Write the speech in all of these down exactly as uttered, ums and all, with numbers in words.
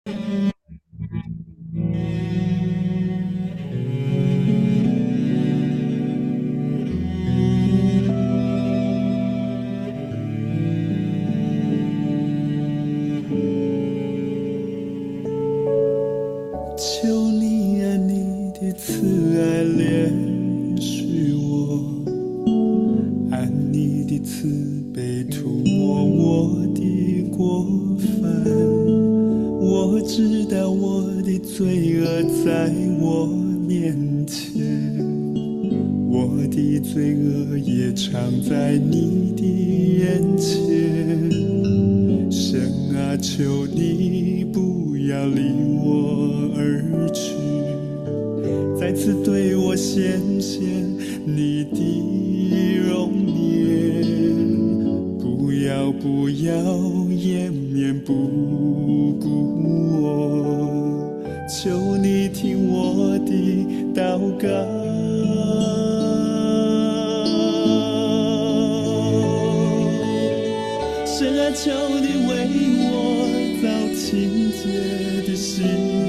求你啊，你的慈爱怜恤我，按你的慈悲涂抹我的过犯。我知道我的罪恶在我面前，我的罪恶也藏在你的眼前。神啊，求你不要离我而去，再次对我显现你的容颜。不要不要掩面不顾我，求你听我的祷告。神啊，求你为我造清洁的心，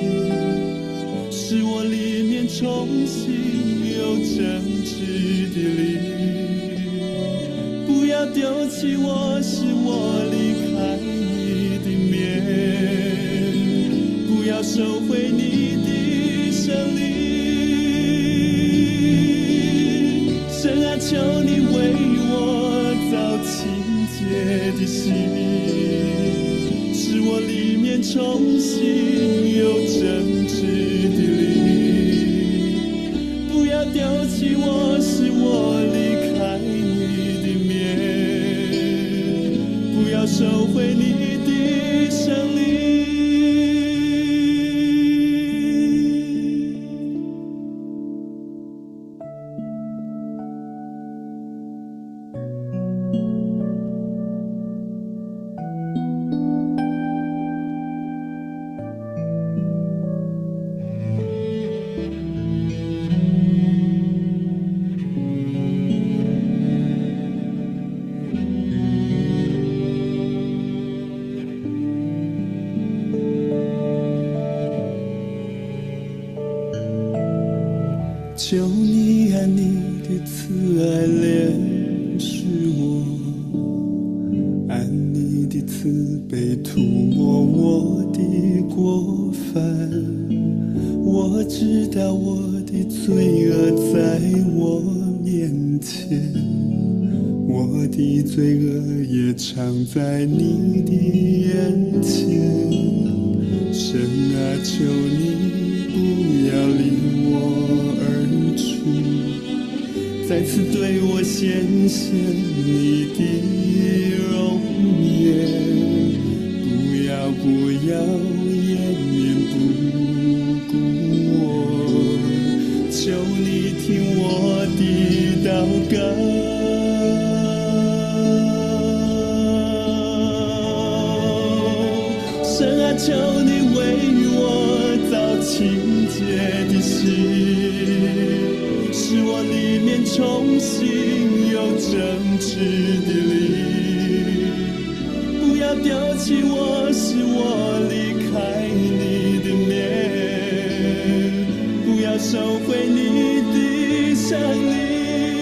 使我里面重新有正直的灵。不要丢弃我，使我离开你的面，不要收回你的圣灵。神啊，求你为我造清洁的心，使我里面重新有正直的灵。不要丢弃我，使我离开你的面，不要收回你的圣灵。求你按你的慈爱怜恤我，按你的慈悲涂抹我的过犯。我知道我的罪恶在我面前，我的罪恶也藏在你的眼前。神啊，求你不要离我而去，再次对我显现你的容颜。不要不要掩面不顾我，求你听我的祷告。神啊，求你为我造清洁的心，使我里面重新有正直的灵。不要丢弃我，使我离开你的面，不要收回你的圣灵。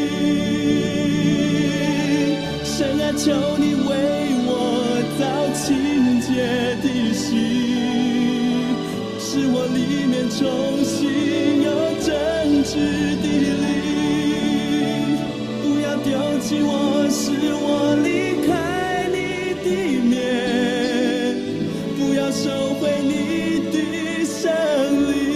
神啊，求你为我造清洁的心，使我里面重新有正直的灵。不要丢弃我，使我离开你的面，不要收回你的圣灵。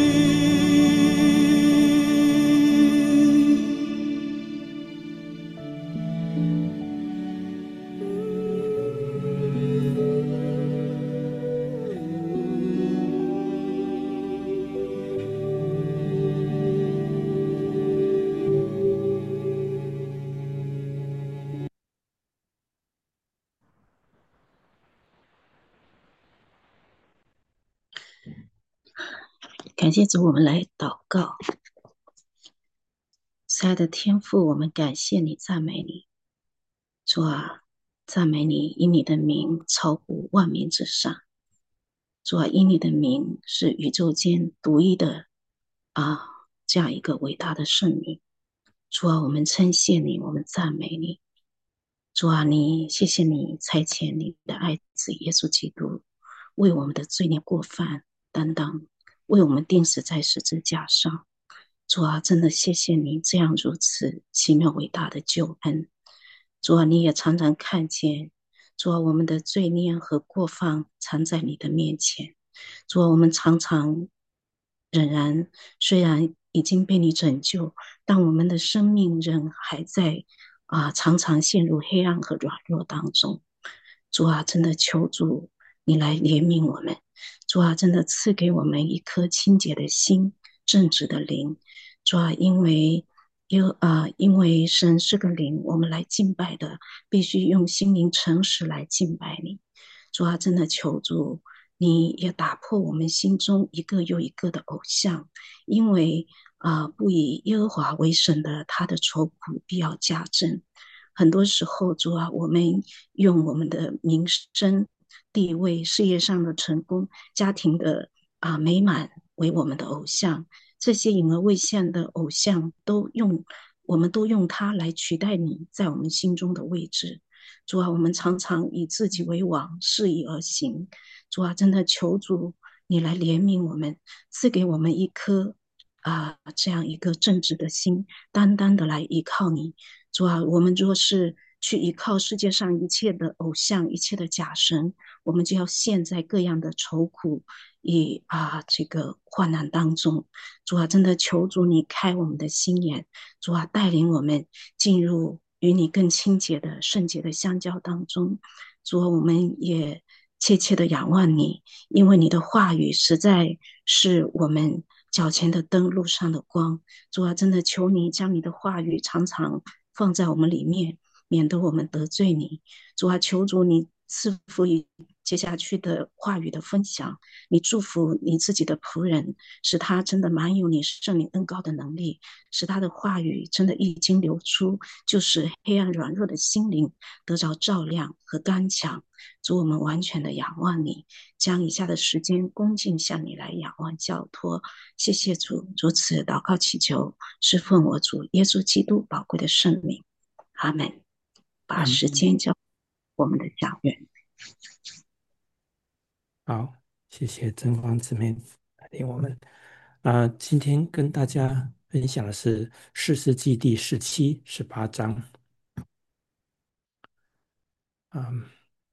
感谢主，我们来祷告。亲爱的天父，我们感谢你，赞美你。主啊，赞美你，以你的名超乎万名之上。 主啊，因你的名是宇宙间独一的啊，这样一个伟大的圣名。主啊，我们称谢你，我们赞美你。主啊，你谢谢你差遣你的爱子耶稣基督，为我们的罪孽过犯担当，为我们钉死在十字架上。主啊，真的谢谢你这样如此奇妙伟大的救恩。主啊，你也常常看见，主啊，我们的罪孽和过犯藏在你的面前。主啊，我们常常仍然虽然已经被你拯救，但我们的生命仍还在啊，常常陷入黑暗和软弱当中。主啊，真的求主你来怜悯我们。主啊，真的赐给我们一颗清洁的心、正直的灵。主啊，因为有啊，因为神是个灵，我们来敬拜的必须用心灵诚实来敬拜你。主啊，真的求主，你也打破我们心中一个又一个的偶像，因为啊，不以耶和华为神的，他的愁苦必要加增。很多时候，主啊，我们用我们的名声、地位、事业上的成功、家庭的啊美满为我们的偶像，这些隐而未现的偶像，都用我们都用它来取代你在我们心中的位置。主啊，我们常常以自己为王，肆意而行。主啊，真的求主你来怜悯我们，赐给我们一颗啊这样一个正直的心，单单的来依靠你。主啊，我们若是去依靠世界上一切的偶像、一切的假神，我们就要陷在各样的愁苦与啊这个患难当中。主啊，真的求主你开我们的心眼，主啊，带领我们进入与你更亲切的圣洁的相交当中。主啊，我们也切切的仰望你，因为你的话语实在是我们脚前的灯，路上的光。主啊，真的求你将你的话语常常放在我们里面，免得我们得罪你。主啊，求主你赐福于接下去的话语的分享，你祝福你自己的仆人，使他真的满有你圣灵恩高的能力，使他的话语真的一经流出，就是黑暗软弱的心灵得着照亮和刚强。主，我们完全的仰望你，将以下的时间恭敬向你来仰望交托。谢谢主，如此祷告祈求，是奉我主耶稣基督宝贵的圣名。阿门。把时嗯， 间交我们的讲员。 好，谢谢真光姊妹带领我们。啊、今天跟大家分享的是《士师记》第十七、十八章。嗯，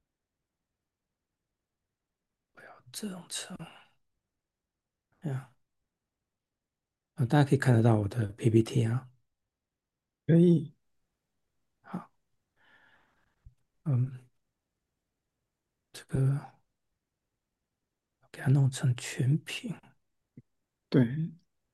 这种称，哎呀，啊，大家可以看得到我的 P P T 啊。 可以。 好，嗯，这个给它弄成全屏对，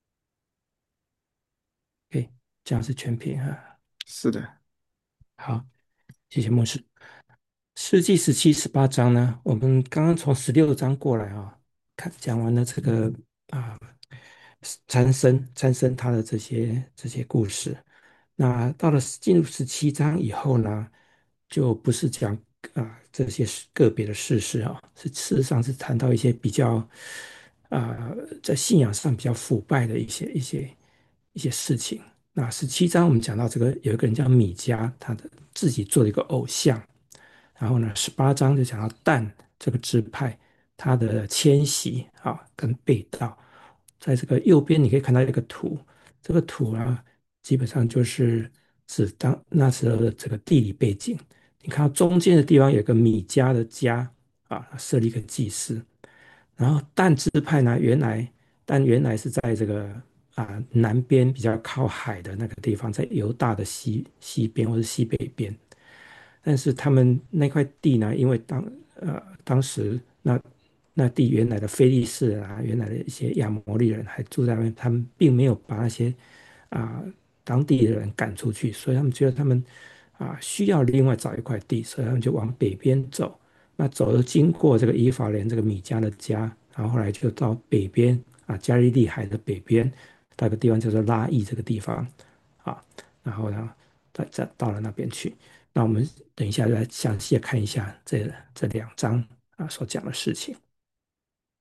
，OK，这样是全屏啊。 是的。 好，谢谢牧师。世纪十七、十八章呢，我们刚刚从十六章过来啊，看讲完了这个啊，参生参生他的这些这些故事。那到了进入十七章以后呢，就不是讲啊这些事个别的事实啊，是事实上是谈到一些比较啊在信仰上比较腐败的一些一些一些事情。那十七章我们讲到这个有一个人叫米迦，他的自己做了一个偶像。然后呢，十八章就讲到但这个支派它的迁徙啊跟被盗，在这个右边你可以看到一个图，这个图呢基本上就是指当那时候的这个地理背景。你看到中间的地方有个米迦的家啊，设立一个祭司。然后但支派呢，原来但原来是在这个啊南边比较靠海的那个地方，在犹大的西西边或者西北边。但是他们那块地呢，因为当呃当时那那地原来的非利士人啊，原来的一些亚摩利人还住在那边，他们并没有把那些啊、当地的人赶出去，所以他们觉得他们啊需要另外找一块地，所以他们就往北边走。那走了经过这个以法莲这个米迦的家，然后后来就到北边啊加利利海的北边，到一个地方叫做拉邑这个地方啊，然后呢再再到了那边去。那我们等一下来详细的看一下这这两章啊所讲的事情。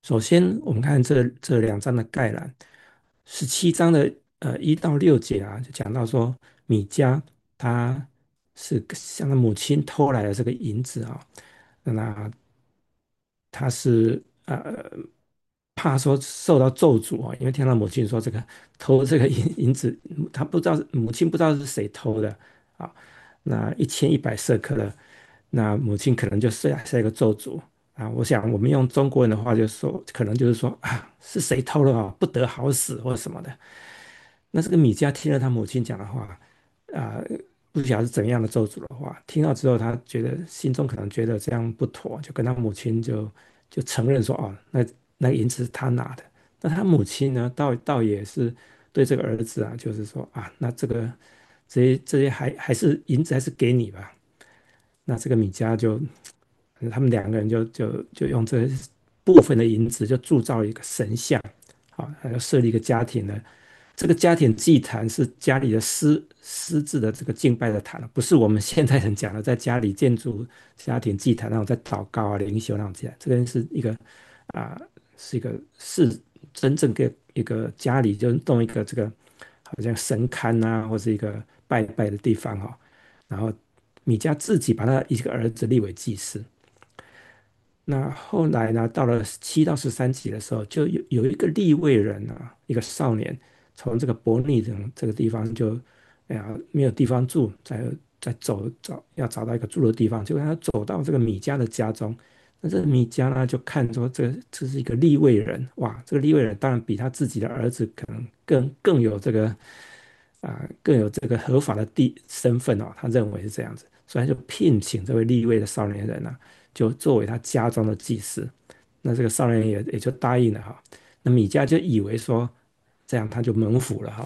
首先，我们看这这两章的概览，十七章的呃一到六节啊，就讲到说米迦他是向他母亲偷来的这个银子啊，那他是呃怕说受到咒诅啊，因为听到母亲说这个偷这个银银子，他不知道母亲不知道是谁偷的啊，那一千一百舍克勒，那母亲可能就下下一个咒诅啊。我想我们用中国人的话就说，可能就是说啊，是谁偷了啊，不得好死或者什么的。那这个米迦听了他母亲讲的话，啊、不晓得是怎样的咒诅的话，听到之后，他觉得心中可能觉得这样不妥，就跟他母亲就就承认说，哦，那那个银子是他拿的。那他母亲呢，倒倒也是对这个儿子啊，就是说啊，那这个这些这些还还是银子还是给你吧。那这个米迦就，他们两个人就就就用这部分的银子就铸造了一个神像，啊，还要设立一个家庭呢。这个家庭祭坛是家里的私私自的这个敬拜的坛，不是我们现代人讲的在家里建筑家庭祭坛那种在祷告啊、灵修那种祭坛。这个是一个啊、是一个是真正给一个家里就弄一个这个好像神龛啊，或是一个拜拜的地方哈、哦。然后米迦自己把他一个儿子立为祭司。那后来呢，到了七到十三集的时候，就有有一个利未人啊，一个少年，从这个伯利恒这个地方就，哎呀，没有地方住，在在走找要找到一个住的地方，结果他走到这个米迦的家中，那这个米迦呢就看说这这是一个利未人，哇，这个利未人当然比他自己的儿子可能更更有这个啊、更有这个合法的地身份哦，他认为是这样子，所以他就聘请这位利未的少年人呢、就作为他家中的祭司。那这个少年也也就答应了哈。那米迦就以为说这样他就蒙福了哈。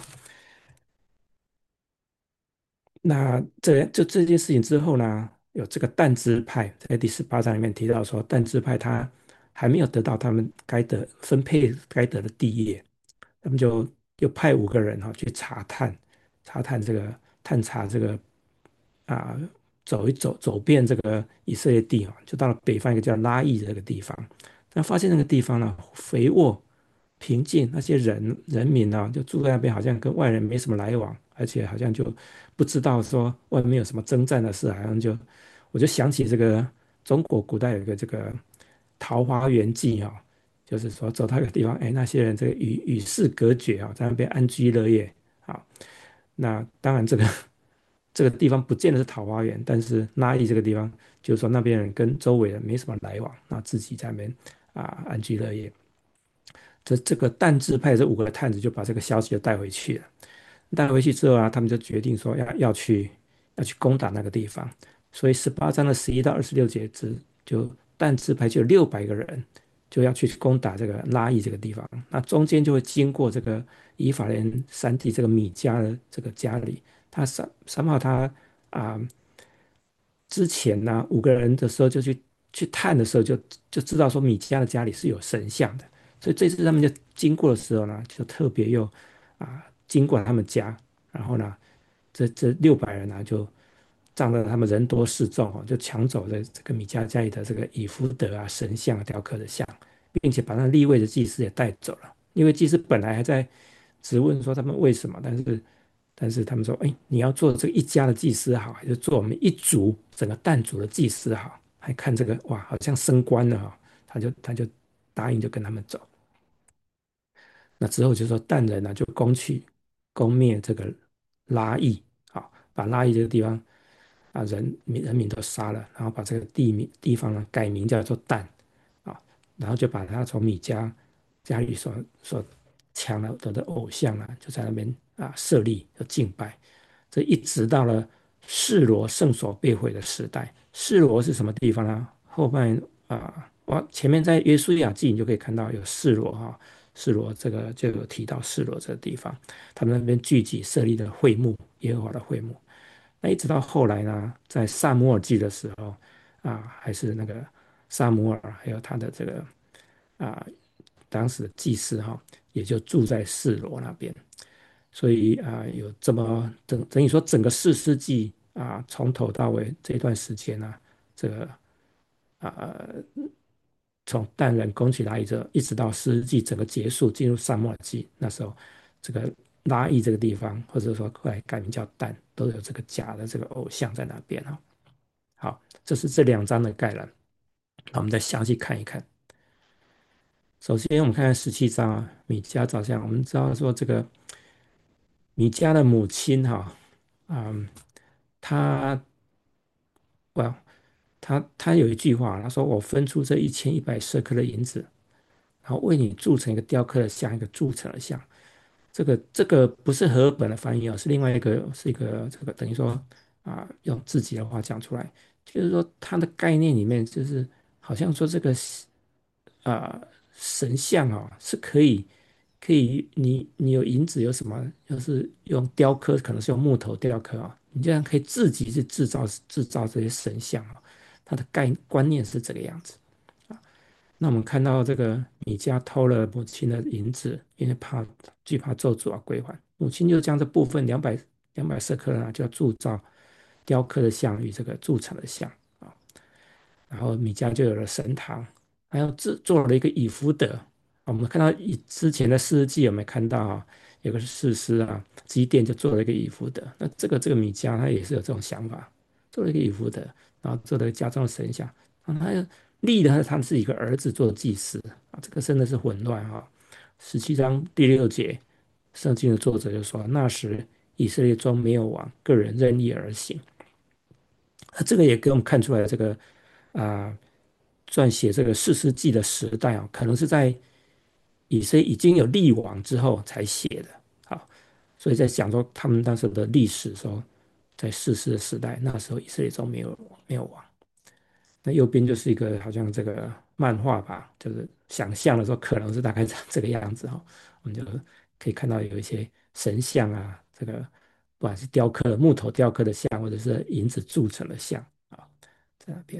那这就这件事情之后呢，有这个但支派在第十八章里面提到说，但支派他还没有得到他们该得分配该得的地业，他们就又派五个人哈去查探，查探这个探查这个啊，走一走走遍这个以色列地啊，就到了北方一个叫拉邑这个地方，但发现那个地方呢肥沃平静，那些人人民呢就住在那边，好像跟外人没什么来往，而且好像就不知道说外面有什么征战的事，好像就我就想起这个中国古代有一个这个《桃花源记》啊，就是说走到一个地方，哎，那些人这个与与世隔绝啊，在那边安居乐业啊。那当然，这个这个地方不见得是桃花源，但是拉邑这个地方，就是说那边人跟周围人没什么来往，那自己在那边啊安居乐业。这这个但支派这五个探子就把这个消息就带回去了。带回去之后啊，他们就决定说要要去要去攻打那个地方。所以十八章的十一到二十六节只就但支派就有六百个人就要去攻打这个拉邑这个地方。那中间就会经过这个以法莲山地这个米迦的这个家里，他三三号他啊、之前呢五个人的时候就去去探的时候就就知道说米迦的家里是有神像的，所以这次他们就经过的时候呢，就特别又啊经过他们家，然后呢，这这六百人呢就仗着他们人多势众哦，就抢走了这个米迦家里的这个以福德啊神像雕刻的像，并且把那立位的祭司也带走了。因为祭司本来还在质问说他们为什么，但是但是他们说，哎，你要做这个一家的祭司好，还是做我们一族整个但族的祭司好？还看这个哇，好像升官了哈、他就他就答应就跟他们走。那之后就说但人呢就攻去攻灭这个拉邑，啊，把拉邑这个地方啊人民人民都杀了，然后把这个地名地方呢改名叫做但，啊，然后就把他从米迦家里所所抢了得的偶像啊，就在那边啊设立和敬拜，这一直到了示罗圣所被毁的时代。示罗是什么地方呢？后半啊，我前面在约书亚记你就可以看到有示罗哈，示罗这个就有提到示罗这个地方，他们那边聚集设立的会幕，耶和华的会幕。那一直到后来呢，在萨摩尔记的时候啊，还是那个萨摩尔还有他的这个啊当时的祭司哈，也就住在示罗那边。所以啊，有这么等等于说整个四世纪啊，从头到尾这段时间呢、啊，这个从但人攻取拉伊这，一直到四世纪整个结束，进入沙漠纪，那时候这个拉伊这个地方，或者说后来改名叫但，都有这个假的这个偶像在那边哈。好，这是这两章的概览，那我们再详细看一看。首先，我们看看十七章啊，米迦照相。我们知道说这个米迦的母亲哈，嗯，她，哇，她她有一句话，她说："我分出这一千一百舍克的银子，然后为你铸成一个雕刻的像，一个铸成的像。"这个这个不是和合本的翻译哦，是另外一个，是一个这个等于说啊，用自己的话讲出来，就是说它的概念里面就是好像说这个啊神像哦是可以可以你你有银子有什么，就是用雕刻，可能是用木头雕刻啊、你这样可以自己去制造制造这些神像啊、它的概观念是这个样子。那我们看到这个米迦偷了母亲的银子，因为怕惧怕咒诅而归还，母亲就将这部分两百两百舍克勒啊，就要铸造雕刻的像与这个铸成的像啊，然后米迦就有了神堂，还有制作了一个以弗得。我们看到以之前的四世纪有没有看到啊？有个士师啊，基甸就做了一个以弗得。那这个这个米迦他也是有这种想法，做了一个以弗得，然后做了一个家中的神像，然后他立的他自己一个儿子做祭司啊，这个真的是混乱哈、啊。十七章第六节，圣经的作者就说：“那时以色列中没有王，个人任意而行。”那这个也给我们看出来，这个啊、撰写这个士师记的时代啊，可能是在以色列已经有立王之后才写的。好，所以在讲说他们当时的历史说，在士师的时代，那时候以色列中没有没有王。那右边就是一个好像这个漫画吧，就是想象的时候可能是大概这个样子哈、哦，我们就可以看到有一些神像啊，这个不管是雕刻木头雕刻的像，或者是银子铸成的像啊，在那边。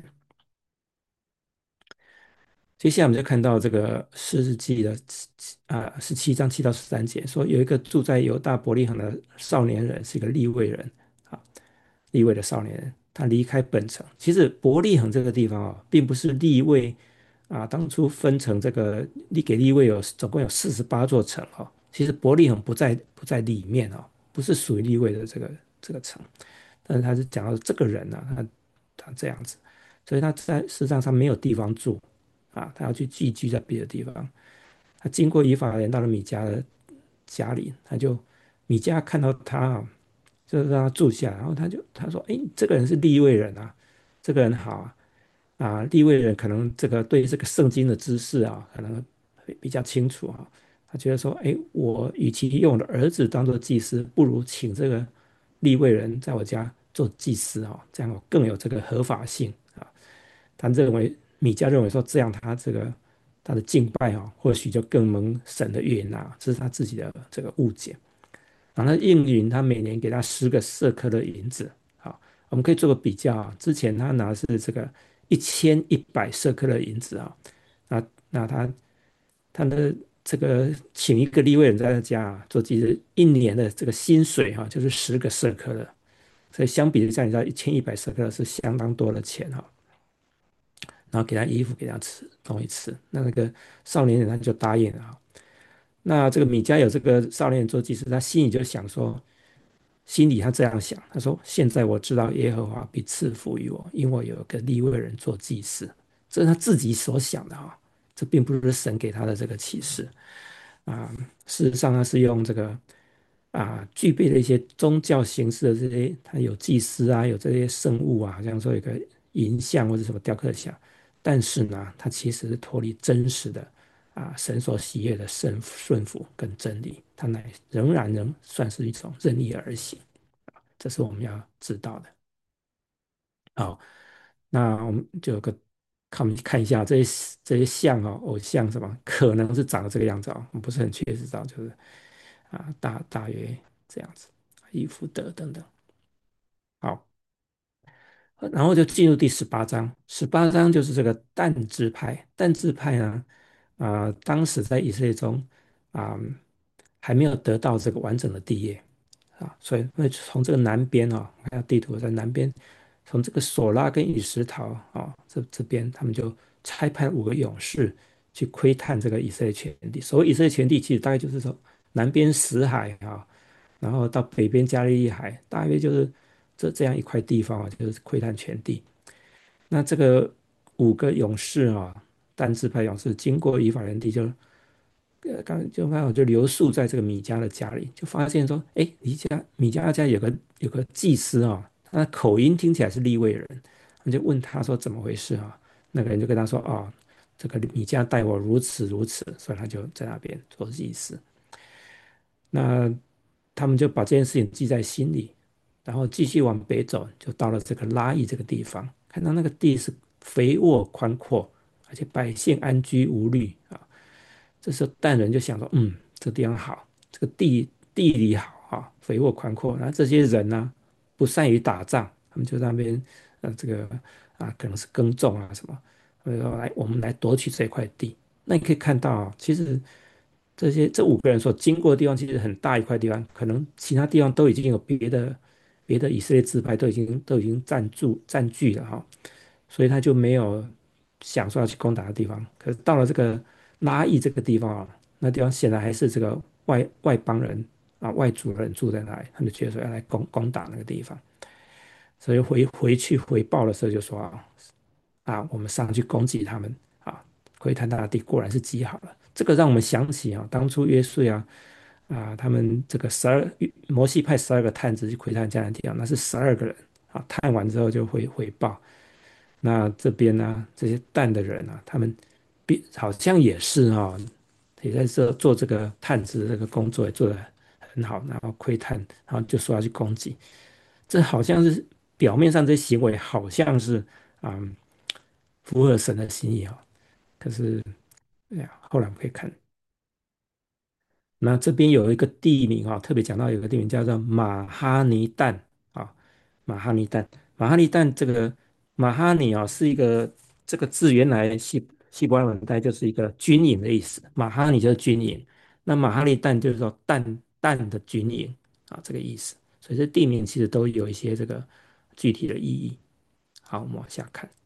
接下来我们就看到这个四世纪的啊十七章七到十三节，说有一个住在犹大伯利恒的少年人，是一个利未人啊，利未的少年人，他离开本城。其实伯利恒这个地方啊，并不是利未啊当初分成这个利给利未有总共有四十八座城哦，其实伯利恒不在不在里面哦，不是属于利未的这个这个城，但是他是讲到这个人呢、啊，他他这样子，所以他在事实上他没有地方住。啊，他要去寄居在别的地方。他经过以法莲到了米迦的家里，他就米迦看到他啊，就让他住下，然后他就他说：“哎，这个人是利未人啊，这个人好啊，啊，利未人可能这个对这个圣经的知识啊，可能比较清楚啊。他觉得说，哎，我与其用我的儿子当做祭司，不如请这个利未人在我家做祭司啊，这样更有这个合法性啊。”他认为米迦认为说这样他这个他的敬拜啊、哦，或许就更蒙神的悦纳，这是他自己的这个误解。然后他应允他每年给他十个舍克的银子。好，我们可以做个比较啊，之前他拿的是这个一千一百舍克的银子啊，那那他他的这个请一个利未人在他家、啊、做祭司，一年的这个薪水哈、啊，就是十个舍克的，所以相比之下，你知道一千一百舍克是相当多的钱哈、啊。然后给他衣服，给他吃东西吃。那那个少年人他就答应了。那这个米迦有这个少年人做祭司，他心里就想说，心里他这样想，他说：现在我知道耶和华必赐福于我，因为我有个利未人做祭司。这是他自己所想的哈，这并不是神给他的这个启示啊。事实上，他是用这个啊具备了一些宗教形式的这些，他有祭司啊，有这些圣物啊，好像说有个银像或者什么雕刻像，但是呢，它其实是脱离真实的啊神所喜悦的顺顺服跟真理，它乃仍然能算是一种任意而行，这是我们要知道的。好，那我们就有个看我们看一下这些这些像哦，偶像什么可能是长得这个样子哦，我们不是很确实知道，就是啊大大约这样子，伊福德等等。好，然后就进入第十八章，十八章就是这个但支派。但支派呢，啊、当时在以色列中啊、还没有得到这个完整的地业啊，所以会从这个南边哦，看下地图在南边，从这个索拉跟以实陶啊、这这边，他们就差派五个勇士去窥探这个以色列全地。所谓以色列全地，其实大概就是说南边死海啊，然后到北边加利利海，大约就是这这样一块地方啊，就是窥探全地。那这个五个勇士啊，但支派勇士经过以法莲地就，呃，刚就刚好就留宿在这个米迦的家里，就发现说，哎，米迦米迦家有个有个祭司啊，他的口音听起来是利未人，他就问他说怎么回事啊？那个人就跟他说，哦，这个米迦待我如此如此，所以他就在那边做祭司。那他们就把这件事情记在心里，然后继续往北走，就到了这个拉邑这个地方，看到那个地是肥沃宽阔，而且百姓安居无虑啊。这时候但人就想说，嗯，这个地方好，这个地地理好啊，肥沃宽阔。然后这些人呢，不善于打仗，他们就在那边，呃，这个啊，可能是耕种啊什么，所以说来我们来夺取这块地。那你可以看到啊，其实这些这五个人所经过的地方，其实很大一块地方，可能其他地方都已经有别的别的以色列支派都已经都已经占住占据了哈，所以他就没有想说要去攻打的地方。可是到了这个拉邑这个地方啊，那地方显然还是这个外外邦人啊外族人住在那里，他们就觉得说要来攻攻打那个地方，所以回回去回报的时候就说啊啊，我们上去攻击他们啊，窥探大地，果然是极好了。这个让我们想起啊，当初约书亚啊，他们这个十二摩西派十二个探子去窥探迦南地啊，那是十二个人啊，探完之后就回回报。那这边呢，这些蛋的人啊，他们比好像也是哈、也在这做这个探子的这个工作也做得很好，然后窥探，然后就说要去攻击，这好像是表面上这些行为好像是啊、嗯符合神的心意哈、可是哎呀，后来我们可以看。那这边有一个地名啊，特别讲到有个地名叫做马哈尼旦啊，马哈尼旦，马哈尼旦这个马哈尼啊是一个这个字原来希希伯来文带就是一个军营的意思，马哈尼就是军营，那马哈尼旦就是说蛋蛋的军营啊这个意思，所以这地名其实都有一些这个具体的意义。好，我们往下看。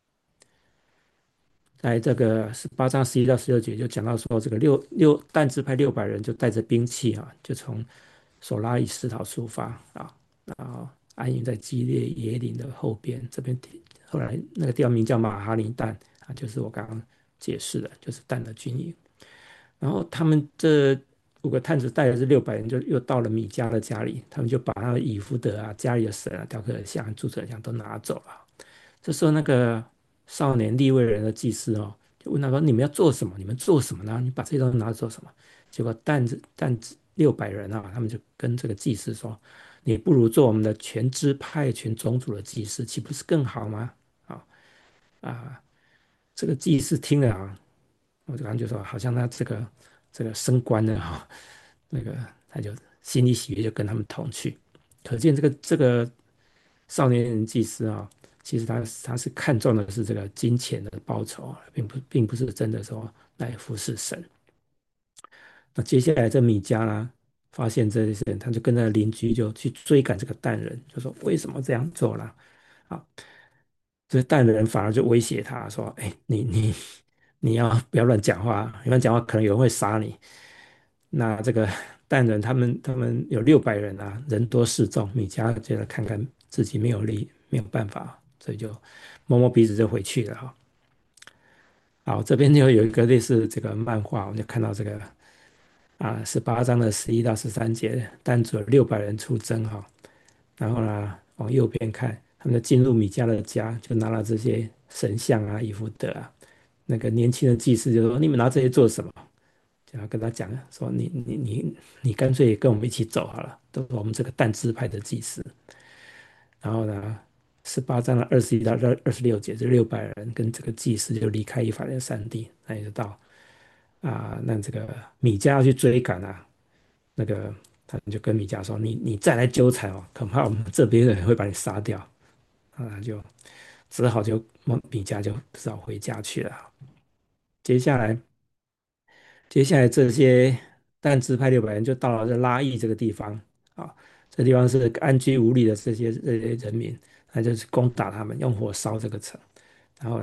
在这个十八章十一到十六节就讲到说，这个六六但支派六百人就带着兵器啊，就从索拉伊斯陶出发啊，然后安营在基列耶林的后边。这边后来那个地方名叫马哈林但啊，就是我刚刚解释的，就是但的军营。然后他们这五个探子带的这六百人，就又到了米迦的家里，他们就把他的以弗得啊、家里的神啊、雕刻的像、柱子的像都拿走了。这时候那个少年利未人的祭司哦，就问他说：“你们要做什么？你们做什么呢？你把这些东西拿走做什么？”结果担子担子六百人啊，他们就跟这个祭司说：“你不如做我们的全支派、全种族的祭司，岂不是更好吗？”啊啊，这个祭司听了啊，我就感觉说，好像他这个这个升官了哈、那个他就心里喜悦，就跟他们同去。可见这个这个少年人祭司啊，其实他他是看重的是这个金钱的报酬啊，并不并不是真的说来服侍神。那接下来这米迦呢，发现这些人，他就跟着邻居就去追赶这个蛋人，就说为什么这样做了？啊，这蛋人反而就威胁他说：“哎，你你你要不要乱讲话？你乱讲话，可能有人会杀你。”那这个蛋人他们他们有六百人啊，人多势众，米迦觉得看看自己没有力，没有办法，所以就摸摸鼻子就回去了哈。好，这边就有一个类似这个漫画，我们就看到这个啊，十八章的十一到十三节，单组有六百人出征哈，然后呢，往右边看，他们就进入米迦的家，就拿了这些神像啊、以弗得啊。那个年轻的祭司就说：“你们拿这些做什么？”就要跟他讲说：“你你你你干脆跟我们一起走好了，都是我们这个但支派的祭司。”然后呢，十八章的二十一到二二十六节，这六百人跟这个祭司就离开以法莲山地，那也就到啊，那这个米迦要去追赶啊，那个他就跟米迦说：“你你再来纠缠哦，恐怕我们这边的人会把你杀掉。”啊，就只好就米迦就只好回家去了。接下来，接下来这些但支派六百人就到了这拉邑这个地方啊，这地方是安居无虑的这些这些人民，那就是攻打他们，用火烧这个城。然后呢，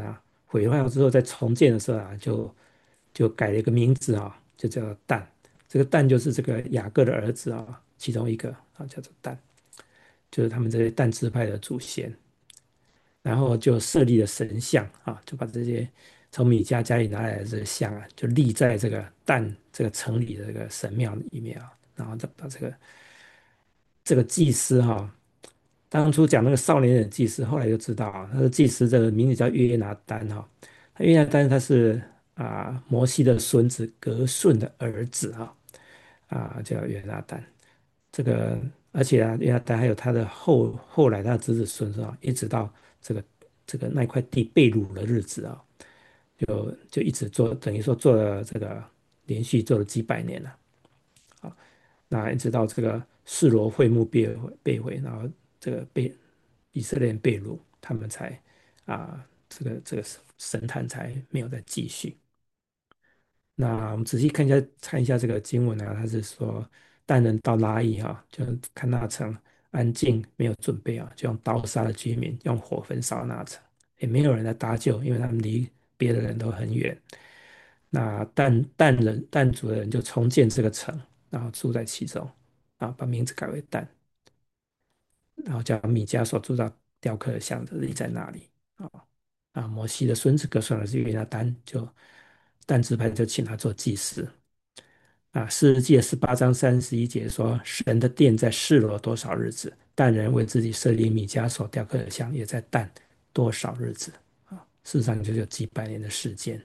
毁坏之后再重建的时候啊，就就改了一个名字啊，就叫但。这个但就是这个雅各的儿子啊，其中一个啊叫做但，就是他们这些但支派的祖先。然后就设立了神像啊，就把这些从米迦家里拿来的这个像啊，就立在这个但这个城里的这个神庙里面啊，然后再把这个这个祭司哈、当初讲那个少年人祭司，后来就知道啊，那个祭司这个名字叫约拿丹哈、约拿丹他是啊摩西的孙子格顺的儿子啊，啊叫约拿丹。这个而且啊，约拿丹还有他的后后来他的子子孙孙啊，一直到这个这个那块地被掳的日子啊，就就一直做，等于说做了这个连续做了几百年了。那一直到这个示罗会幕被毁被毁，然后这个被以色列人被掳，他们才啊这个这个神坛才没有再继续。那我们仔细看一下看一下这个经文啊，他是说但人到拉邑哈，就看那城安静没有准备啊，就用刀杀了居民，用火焚烧那城，也没有人来搭救，因为他们离别的人都很远。那但但人但族的人就重建这个城，然后住在其中啊，把名字改为但，然后将米迦所铸造雕刻的像立在那里啊。啊，摩西的孙子哥算的是约拿丹，就但支派就请他做祭司。啊，诗世记十八章三十一节说，神的殿在示罗多少日子？但人为自己设立米迦所雕刻的像，也在但多少日子？啊，事实上就有几百年的时间。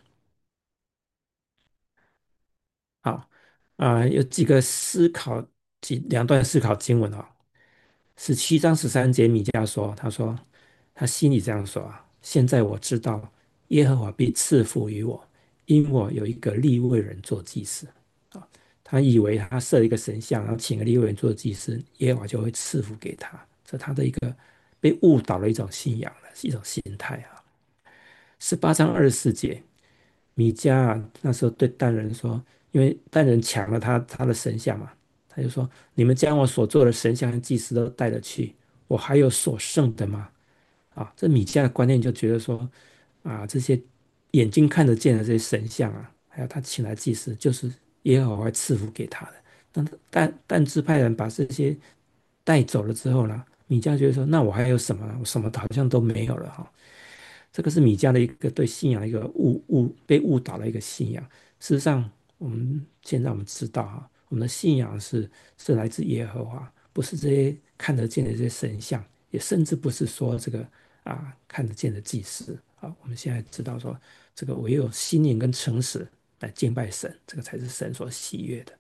好，啊，有几个思考，几两段思考经文啊。十七章十三节，米迦说：“他说他心里这样说啊，现在我知道耶和华必赐福于我，因我有一个利未人做祭司。”啊，他以为他设了一个神像，然后请个利未人做祭司，耶和华就会赐福给他，这是他的一个被误导的一种信仰了，是一种心态啊。十八章二十四节，米迦啊，那时候对但人说，因为但人抢了他他的神像嘛，他就说：“你们将我所做的神像和祭司都带了去，我还有所剩的吗？”啊，这米迦的观念就觉得说，啊，这些眼睛看得见的这些神像啊，还有他请来祭司，就是耶和华会赐福给他的。那但但支派人把这些带走了之后呢，米迦觉得说，那我还有什么呢？我什么好像都没有了哈。这个是米迦的一个对信仰一个误误被误导的一个信仰。事实上，我们现在我们知道哈，我们的信仰是是来自耶和华，不是这些看得见的这些神像，也甚至不是说这个啊看得见的祭司啊。我们现在知道说，这个唯有心灵跟诚实来敬拜神，这个才是神所喜悦的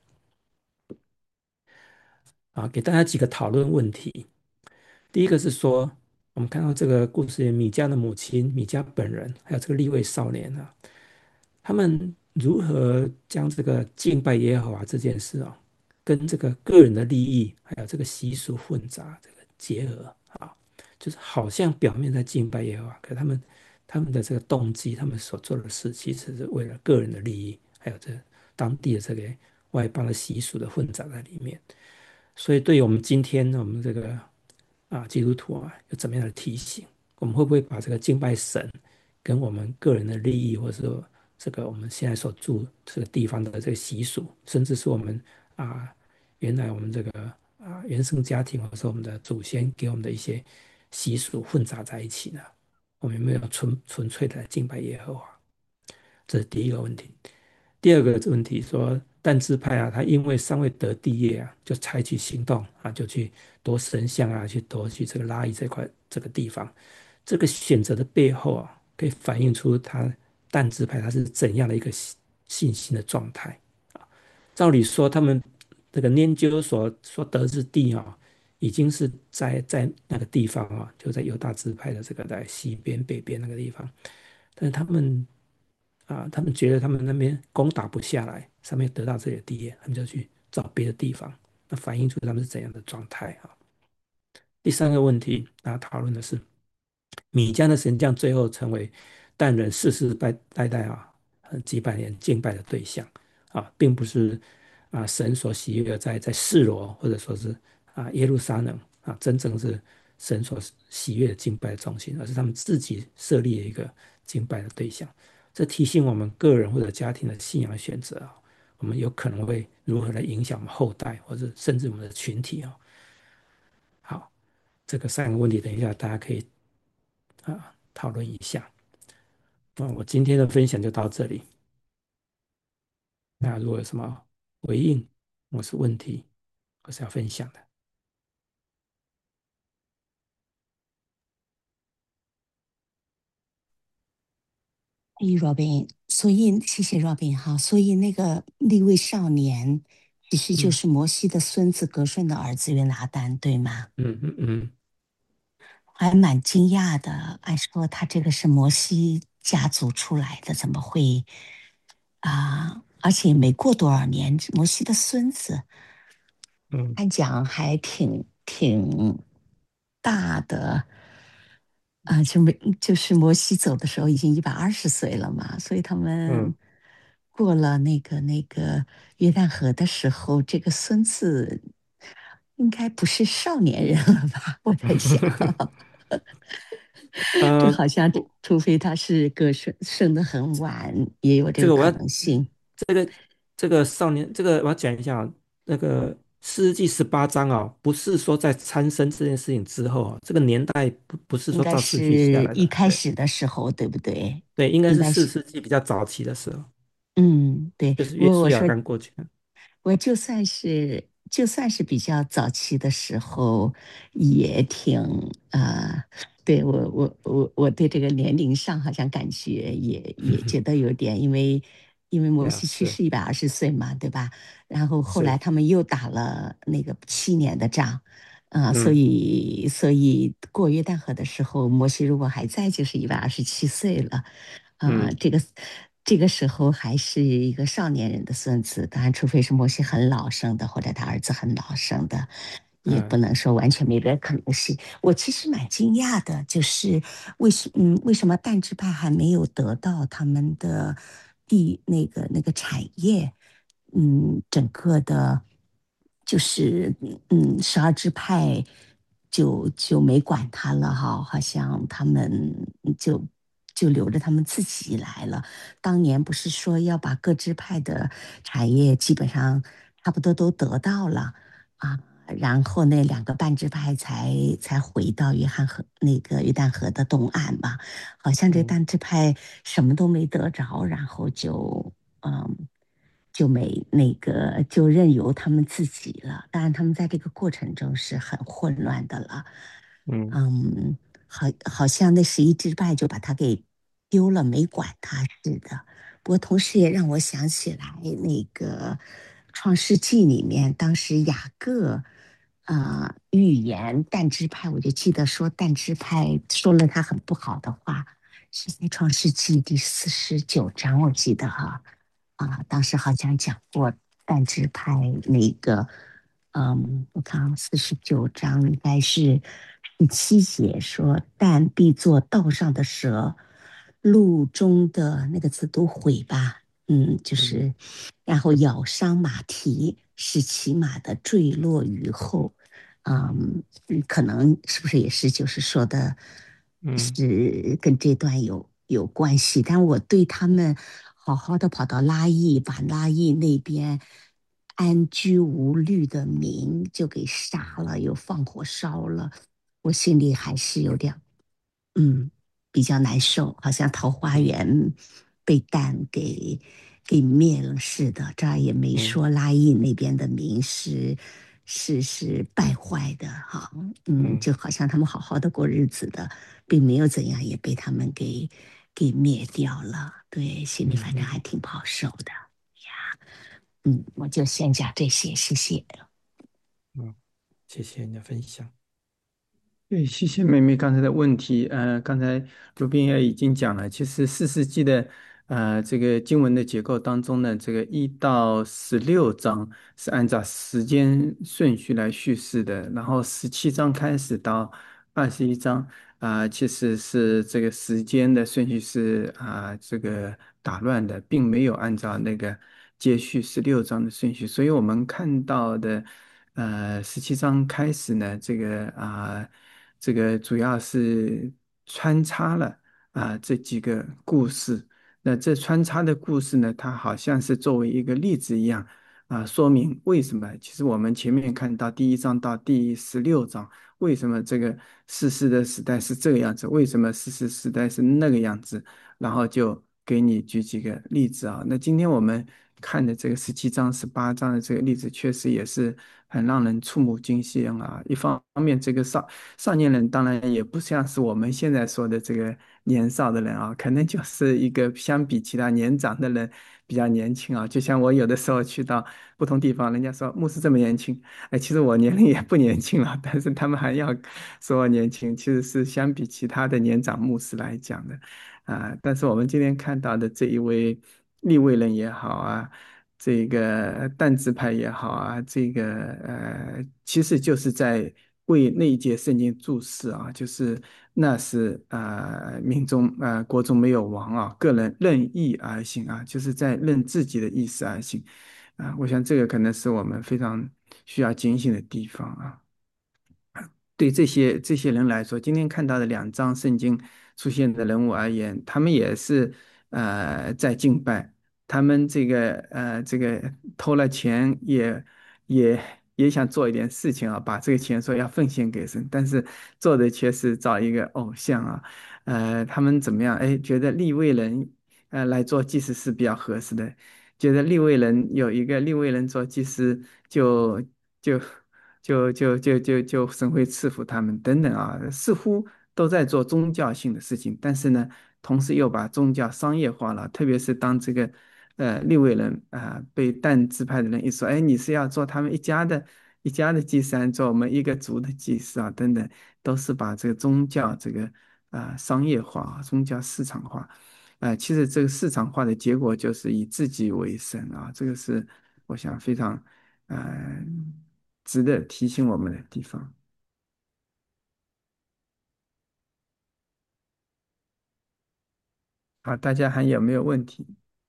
啊。给大家几个讨论问题。第一个是说，我们看到这个故事里，米迦的母亲米迦本人，还有这个利未少年啊，他们如何将这个敬拜耶和华这件事啊，跟这个个人的利益还有这个习俗混杂，这个结合啊，就是好像表面在敬拜耶和华，可他们他们的这个动机，他们所做的事，其实是为了个人的利益，还有这当地的这个外邦的习俗的混杂在里面。所以，对于我们今天我们这个啊基督徒啊，有怎么样的提醒？我们会不会把这个敬拜神跟我们个人的利益，或者说这个我们现在所住这个地方的这个习俗，甚至是我们啊原来我们这个啊原生家庭，或者说我们的祖先给我们的一些习俗混杂在一起呢？我们有没有纯纯粹的敬拜耶和华？这是第一个问题。第二个问题说，但支派啊，他因为尚未得地业啊，就采取行动啊，就去夺神像啊，去夺去这个拉伊这块这个地方。这个选择的背后啊，可以反映出他但支派他是怎样的一个信信心的状态啊。照理说，他们这个研究所所得之地啊，已经是在在那个地方啊，就在犹大支派的这个在西边、北边那个地方，但是他们啊，他们觉得他们那边攻打不下来，上面得到这些地业，他们就去找别的地方，那反映出他们是怎样的状态啊？第三个问题，大家讨论的是米迦的神像最后成为但人世世代代代啊，呃几百年敬拜的对象啊，并不是啊神所喜悦的在在示罗或者说是啊耶路撒冷啊，真正是神所喜悦的敬拜的中心，而是他们自己设立了一个敬拜的对象。这提醒我们个人或者家庭的信仰选择啊，我们有可能会如何来影响我们后代，或者甚至我们的群体啊。好，这个三个问题，等一下大家可以啊讨论一下。那我今天的分享就到这里。那如果有什么回应或是问题，我是要分享的。 哎，Robin，所以谢谢 Robin 哈，所以那个那位少年其实就嗯是摩西的孙子格顺的儿子约拿单，对吗？ 嗯嗯嗯还蛮惊讶的，按说他这个是摩西家族出来的，怎么会啊？而且没过多少年，摩西的孙子嗯按讲还挺挺大的。啊，就没就是摩西走的时候已经一百二十岁了嘛，所以他们嗯过了那个那个约旦河的时候，这个孙子应该不是少年人了吧？我在想，这呃， 好像不， 除非他是个生生的很晚，也有这个可这个我要能性。 这个这个少年，这个我要讲一下啊，那个《诗记》十八章啊，不是说在参生这件事情之后啊，这个年代不不是应该说照顺序下是一来的，对开始的时候，对不对？ 对，应该是四应该是， 世纪比较早期的时候， 嗯，对。 就是约书亚我我说刚过去的。 我就算是就算是比较早期的时候，也挺呃，对我我我我对这个年龄上好像感觉也也觉得有点，因为因为摩对啊， 西去是世一百二十岁嘛，对吧？然后后来是， 他们又打了那个七年的仗，啊、所嗯以所以过约旦河的时候，摩西如果还在，就是一百二十七岁了。啊、 嗯这个这个时候还是一个少年人的孙子，当然，除非是摩西很老生的，或者他儿子很老生的，也不嗯能说完全没这可能性。我其实蛮惊讶的，就是为什嗯为什么淡支派还没有得到他们的地那个那个产业？嗯，整个的，就是嗯十二支派就就没管他了哈，好像他们就就留着他们自己来了。当年不是说要把各支派的产业基本上差不多都得到了啊，然后那两个半支派才才回到约翰河那个约旦河的东岸吧。好像这嗯半支派什么都没得着，然后就嗯就没那个就任由他们自己了。当然，他们在这个过程中是很混乱的了。 嗯嗯，好，好像那十一支派就把他给丢了，没管他似的。不过，同时也让我想起来那个《创世纪》里面，当时雅各啊、呃预言但支派，我就记得说但支派说了他很不好的话，是在《创世纪》第四十九章，我记得哈啊，当时好像讲过但支派那个，嗯，我看啊四十九章应该是第七节说，但必做道上的蛇，路中的那个字读毁吧，嗯，就嗯是然后咬伤马蹄，使骑马的坠落于后。嗯，嗯可能是不是也是就是说的， 嗯是跟这段有有关系？但我对他们好好的跑到拉邑，把拉邑那边安居无虑的民就给杀了，又放火烧了，我心里还是有点嗯，比较难受，好像桃花嗯源被弹给给灭了似的。这儿也没嗯说拉印那边的民是是是败坏的哈，嗯， 嗯就好像他们好好的过日子的，并没有怎样，也被他们给给灭掉了。对，心里反正嗯嗯还挺不好受的呀。嗯，我就先讲这些，谢谢。 嗯，谢谢你的分享。 对，谢谢妹妹刚才的问题。呃，刚才卢宾也已经讲了，其实四世纪的呃这个经文的结构当中呢，这个一到十六章是按照时间顺序来叙事的，然后十七章开始到二十一章啊、其实是这个时间的顺序是啊、这个打乱的，并没有按照那个接续十六章的顺序，所以我们看到的呃十七章开始呢，这个啊。这个主要是穿插了啊这几个故事。那这穿插的故事呢，它好像是作为一个例子一样啊，说明为什么。其实我们前面看到第一章到第十六章，为什么这个士师的时代是这个样子，为什么士师时代是那个样子，然后就给你举几个例子啊。那今天我们看的这个十七章、十八章的这个例子，确实也是很让人触目惊心啊。一方面，这个少少年人当然也不像是我们现在说的这个年少的人啊，可能就是一个相比其他年长的人比较年轻啊。就像我有的时候去到不同地方，人家说牧师这么年轻，哎，其实我年龄也不年轻了，但是他们还要说我年轻，其实是相比其他的年长牧师来讲的。啊，但是我们今天看到的这一位利未人也好啊，这个但支派也好啊，这个呃，其实就是在为那一节圣经注释啊，就是那是啊、呃民中啊、呃国中没有王啊，个人任意而行啊，就是在任自己的意思而行啊。我想这个可能是我们非常需要警醒的地方啊。对这些这些人来说，今天看到的两章圣经出现的人物而言，他们也是呃在敬拜，他们这个呃这个偷了钱也也也想做一点事情啊，把这个钱说要奉献给神，但是做的却是找一个偶像啊，呃，他们怎么样？哎，觉得利未人呃来做祭司是比较合适的，觉得利未人有一个利未人做祭司就就就就就就就神会赐福他们等等啊，似乎都在做宗教性的事情，但是呢，同时又把宗教商业化了。特别是当这个呃利未人啊、被但支派的人一说，哎，你是要做他们一家的一家的祭司，做我们一个族的祭司啊，等等，都是把这个宗教这个啊、商业化、宗教市场化。呃，其实这个市场化的结果就是以自己为神啊，这个是我想非常呃值得提醒我们的地方。好，大家还有没有问题？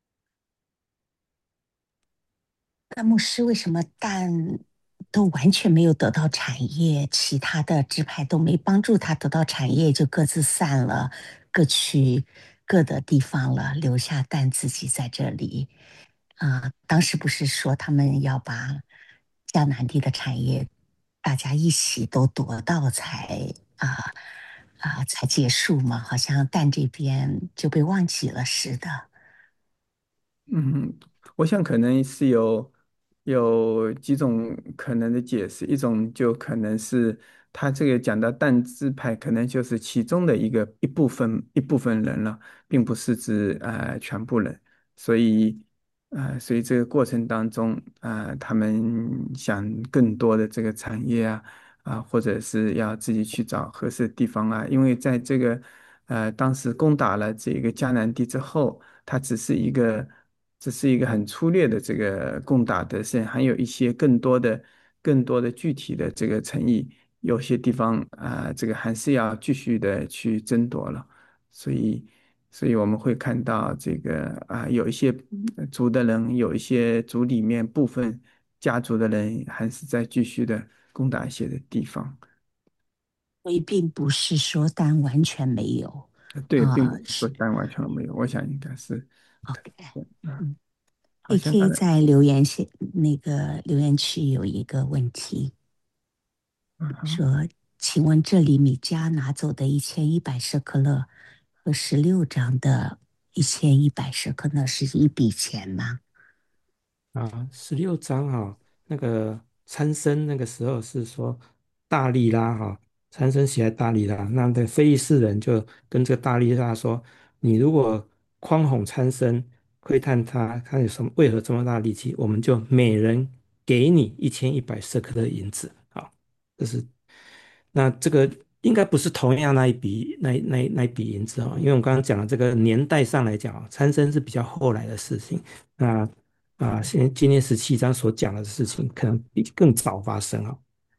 那牧师为什么但都完全没有得到产业，其他的支派都没帮助他得到产业，就各自散了，各去各的地方了，留下但自己在这里。啊、当时不是说他们要把迦南地的产业大家一起都夺到才啊啊、才结束吗？好像但这边就被忘记了似的。 嗯，我想可能是有有几种可能的解释，一种就可能是他这个讲到但支派，可能就是其中的一个一部分一部分人了，并不是指呃全部人，所以呃，所以这个过程当中呃，他们想更多的这个产业啊啊，或者是要自己去找合适的地方啊，因为在这个呃当时攻打了这个迦南地之后。它只是一个，只是一个很粗略的这个攻打得胜，还有一些更多的、更多的具体的这个诚意，有些地方啊、这个还是要继续的去争夺了。所以，所以我们会看到这个啊、有一些族的人，有一些族里面部分家族的人，还是在继续的攻打一些的地方。 所以并不是说但完全没有。 呃对，并不啊、 是说是单完全没有，我想应该是， OK。 嗯， 嗯好像大 A K 概， 在留言线那个留言区有一个问题， 嗯哼。 说：“请问这里米迦拿走的一千一百舍克勒和十六章的一千一百舍克勒是一笔钱吗？” 啊，十六章哈、那个参孙那个时候是说大利拉哈、参孙喜爱大利拉，那的非利士人就跟这个大利拉说，你如果诓哄参孙，窥探他，他有什么为何这么大力气，我们就每人给你一千一百舍克的银子。好，这是那这个应该不是同样那一笔那那那一笔银子哦，因为我刚刚讲的这个年代上来讲啊，参孙是比较后来的事情。那啊，现今天十七章所讲的事情，可能比更早发生啊。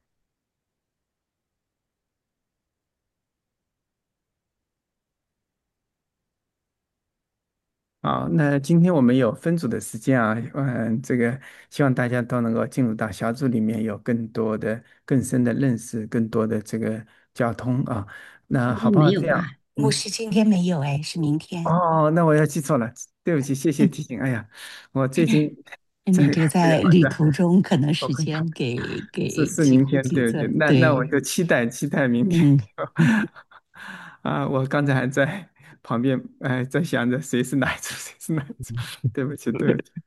好，那今天我们有分组的时间啊，嗯，这个希望大家都能够进入到小组里面，有更多的、更深的认识，更多的这个交通啊。那好不好？ 没有吧？ 这样， 牧师今天没有哎，是明天。 哦，那我要记错了，对不起，谢谢提醒。哎呀，我最近在你这个会在旅员网站途中，可能时我看看间给给是是记不明天，对对， 记错了。 那那我对， 就期待期待明天。 嗯， 啊，我刚才还在旁边，哎，在想着谁是哪一组，谁是哪一组，对不起，对不起。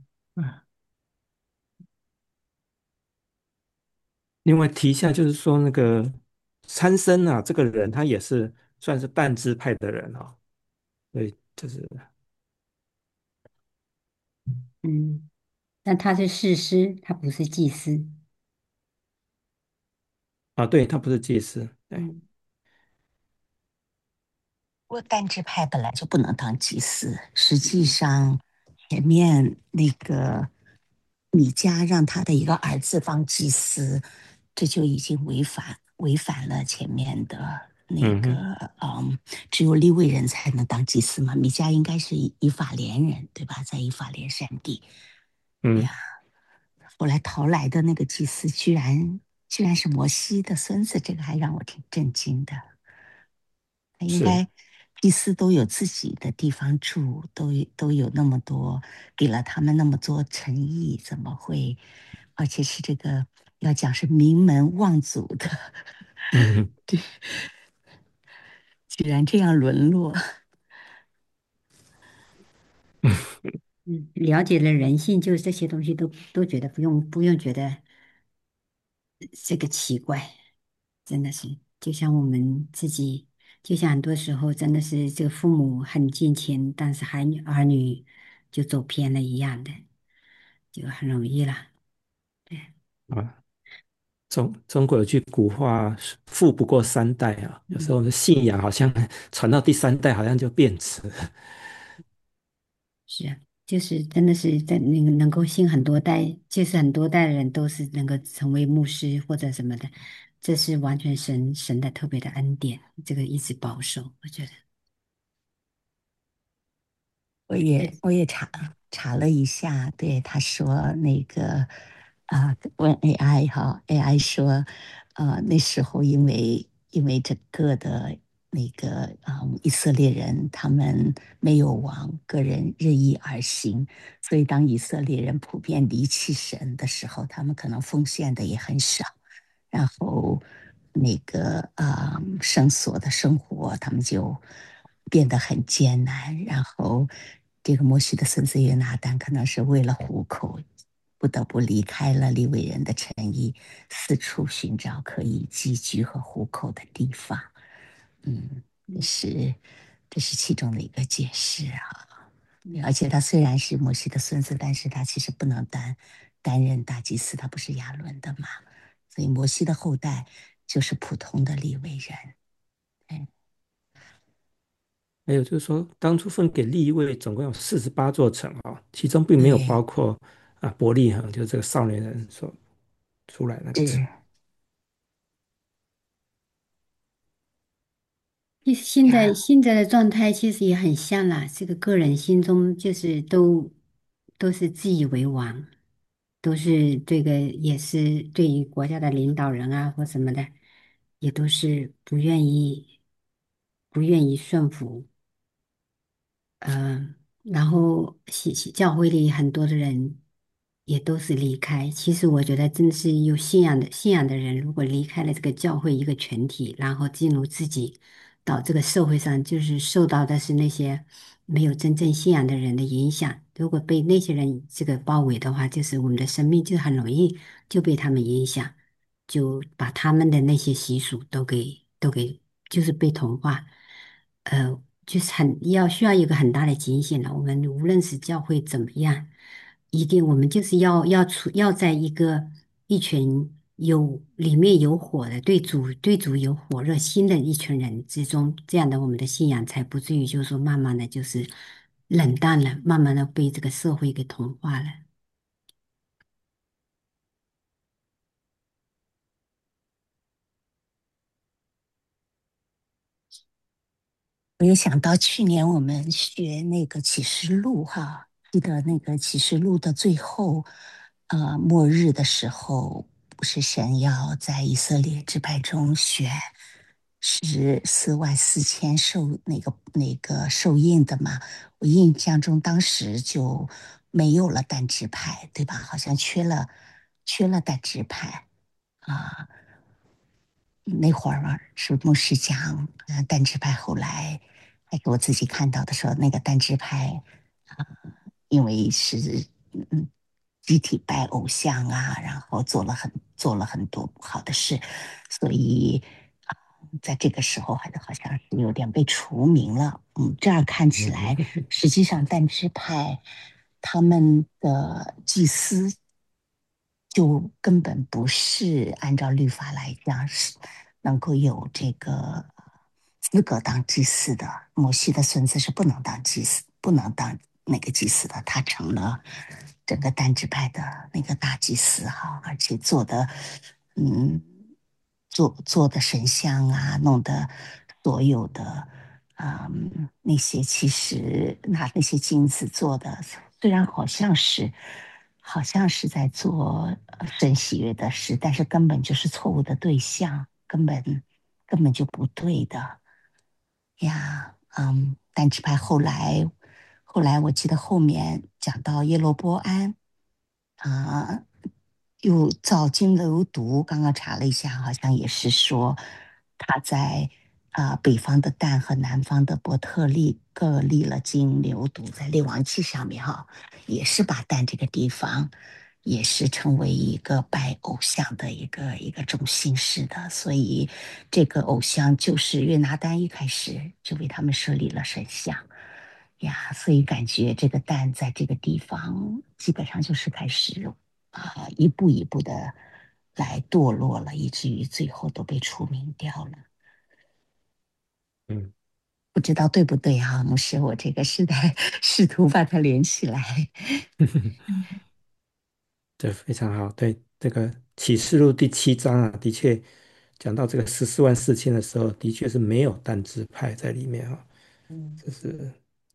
另外提一下，就是说那个参生啊，这个人他也是算是半支派的人哦，所以就是嗯，但他是士师，他不是祭司。 啊，对，他不是祭司，对， 嗯不过单支派本来就不能当祭司，实际上前面那个米迦让他的一个儿子当祭司，这就已经违反违反了前面的那个嗯哼， 嗯，只有利未人才能当祭司嘛。米迦应该是以以法莲人对吧，在以法莲山地。哎呀， 嗯， 后来逃来的那个祭司居然居然是摩西的孙子，这个还让我挺震惊的。他应是， 该祭司都有自己的地方住，都都有那么多，给了他们那么多诚意，怎么会？而且是这个要讲是名门望族的， 嗯哼， 对，居然这样沦落。 嗯，了解了人性，就这些东西都都觉得不用不用觉得这个奇怪，真的是就像我们自己，就像很多时候真的是这个父母很金钱，但是孩女儿女就走偏了一样的，就很容易啦。对， 啊，中中国有句古话是“富不过三代”啊，有时嗯。 候的信仰好像传到第三代，好像就变质了。 是啊，就是真的是在那个能够信很多代，就是很多代的人都是能够成为牧师或者什么的，这是完全神神的特别的恩典，这个一直保守，我觉得。 我也对， 我也查查了一下，对他说那个啊，问 A I 哈，A I 说，呃，那时候因为因为整个的那个嗯以色列人他们没有王，个人任意而行，所以当以色列人普遍离弃神的时候，他们可能奉献的也很少。然后那个呃圣所的生活，他们就变得很艰难。然后这个摩西的孙子约拿单可能是为了糊口，不得不离开了利未人的城邑，四处寻找可以寄居和糊口的地方。嗯，这嗯是这是其中的一个解释啊。 嗯， 而且他虽然是摩西的孙子，但是他其实不能担担任大祭司，他不是亚伦的嘛。所以摩西的后代就是普通的利未人。嗯， 还有就是说，当初分给利位总共有四十八座城啊，其中并没有包对， 括啊伯利恒，就是这个少年人所出来那个城。 是其实现在呀， 现在的状态其实也很像啦，这个个人心中就是都都是自以为王，都是这个也是对于国家的领导人啊或什么的，也都是不愿意不愿意顺服。嗯，然后西西教会里很多的人也都是离开。其实我觉得，真的是有信仰的信仰的人，如果离开了这个教会一个群体，然后进入自己到这个社会上，就是受到的是那些没有真正信仰的人的影响。如果被那些人这个包围的话，就是我们的生命就很容易就被他们影响，就把他们的那些习俗都给都给就是被同化。呃，就是很要需要一个很大的警醒了。我们无论是教会怎么样，一定我们就是要要处要在一个一群有里面有火的对主对主有火热心的一群人之中，这样的我们的信仰才不至于就是说慢慢的就是冷淡了，慢慢的被这个社会给同化了。 我也想到去年我们学那个启示录哈，记得那个启示录的最后，呃，末日的时候，不是神要在以色列支派中选十四万四千受那个那个受印的嘛，我印象中当时就没有了单支派，对吧？好像缺了缺了单支派啊。那会儿嘛，是牧师讲，呃，单支派后来还给我自己看到的时候，那个单支派啊，因为是嗯集体拜偶像啊，然后做了很做了很多不好的事，所以啊，在这个时候还是好像是有点被除名了。嗯，这样看起来， 嗯实际上单支派他们的祭司就根本不是按照律法来讲是能够有这个资格当祭司的。摩西的孙子是不能当祭司，不能当那个祭司的，他成了整个单支派的那个大祭司哈，而且做的嗯做做的神像啊，弄的所有的嗯那些其实拿那些金子做的，虽然好像是好像是在做呃神喜悦的事，但是根本就是错误的对象，根本根本就不对的呀。嗯，单支派后来后来我记得后面讲到耶罗波安啊，又造金牛犊，刚刚查了一下，好像也是说他在啊、北方的但和南方的伯特利各立了金牛犊，在列王记上面哈，也是把但这个地方也是成为一个拜偶像的一个一个中心似的，所以这个偶像就是约拿丹一开始就为他们设立了神像呀，所以感觉这个蛋在这个地方基本上就是开始啊、一步一步的来堕落了，以至于最后都被除名掉了。 嗯， 不知道对不对啊，牧师？我这个是在试图把它连起来。 这非常好。对，这个启示录第七章啊，的确讲到这个十四万四千的时候，的确是没有单支派在里面啊。 嗯， 这是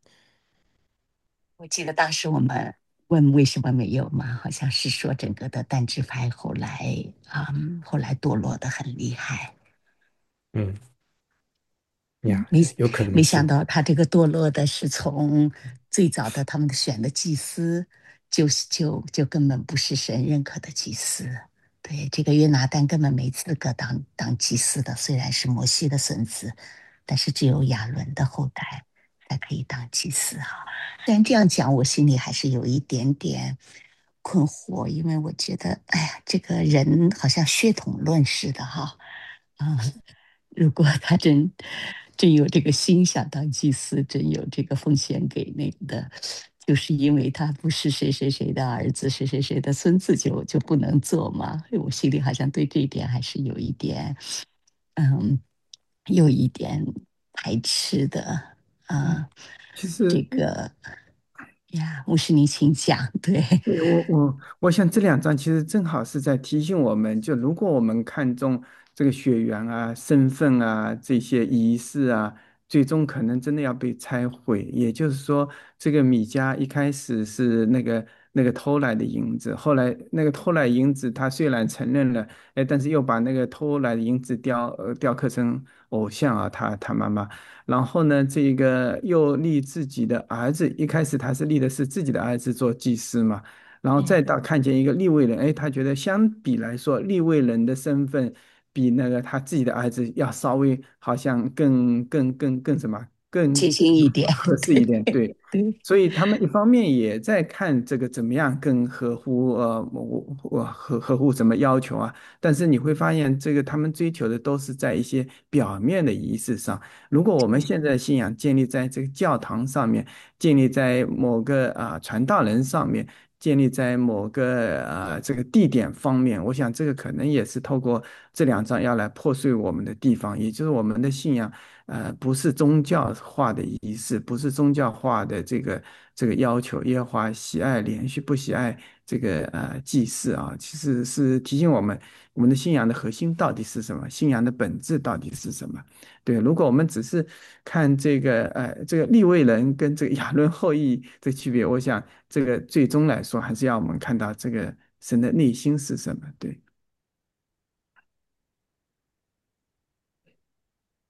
我记得当时我们问为什么没有嘛，好像是说整个的单支派后来啊、嗯后来堕落的很厉害。 嗯嗯， 呀， 没有可能是没想到他这个堕落的是从最早的他们选的祭司，就就就根本不是神认可的祭司。对，这个约拿丹根本没资格当当祭司的，虽然是摩西的孙子，但是只有亚伦的后代才可以当祭司哈。虽然这样讲，我心里还是有一点点困惑，因为我觉得，哎呀，这个人好像血统论似的哈。嗯，如果他真真有这个心想当祭司，真有这个奉献给那个的，就是因为他不是谁谁谁的儿子，谁谁谁的孙子就就不能做嘛？我心里好像对这一点还是有一点，嗯，有一点排斥的嗯， 啊。 其实这个呀，牧师您请讲，对。 对，我我我想这两章其实正好是在提醒我们，就如果我们看重这个血缘啊、身份啊这些仪式啊，最终可能真的要被拆毁。也就是说，这个米迦一开始是那个那个偷来的银子，后来那个偷来银子，他虽然承认了，哎，但是又把那个偷来的银子雕呃雕刻成偶像啊，他他妈妈。然后呢，这个又立自己的儿子，一开始他是立的是自己的儿子做祭司嘛。然后再到看见一个利未人，哎，他觉得相比来说，利未人的身份比那个他自己的儿子要稍微好像更更更更什么更接近一点， 合适一对点，对。 对。 所以他们一方面也在看这个怎么样更合乎呃我我合合乎什么要求啊，但是你会发现这个他们追求的都是在一些表面的仪式上。如果我们现在信仰建立在这个教堂上面，建立在某个啊、传道人上面。建立在某个呃这个地点方面，我想这个可能也是透过这两章要来破碎我们的地方，也就是我们的信仰，呃，不是宗教化的仪式，不是宗教化的这个这个要求，耶和华喜爱连续不喜爱这个呃祭祀啊，其实是提醒我们，我们的信仰的核心到底是什么，信仰的本质到底是什么。对，如果我们只是看这个呃这个利未人跟这个亚伦后裔这区别，我想这个最终来说还是要我们看到这个神的内心是什么。对。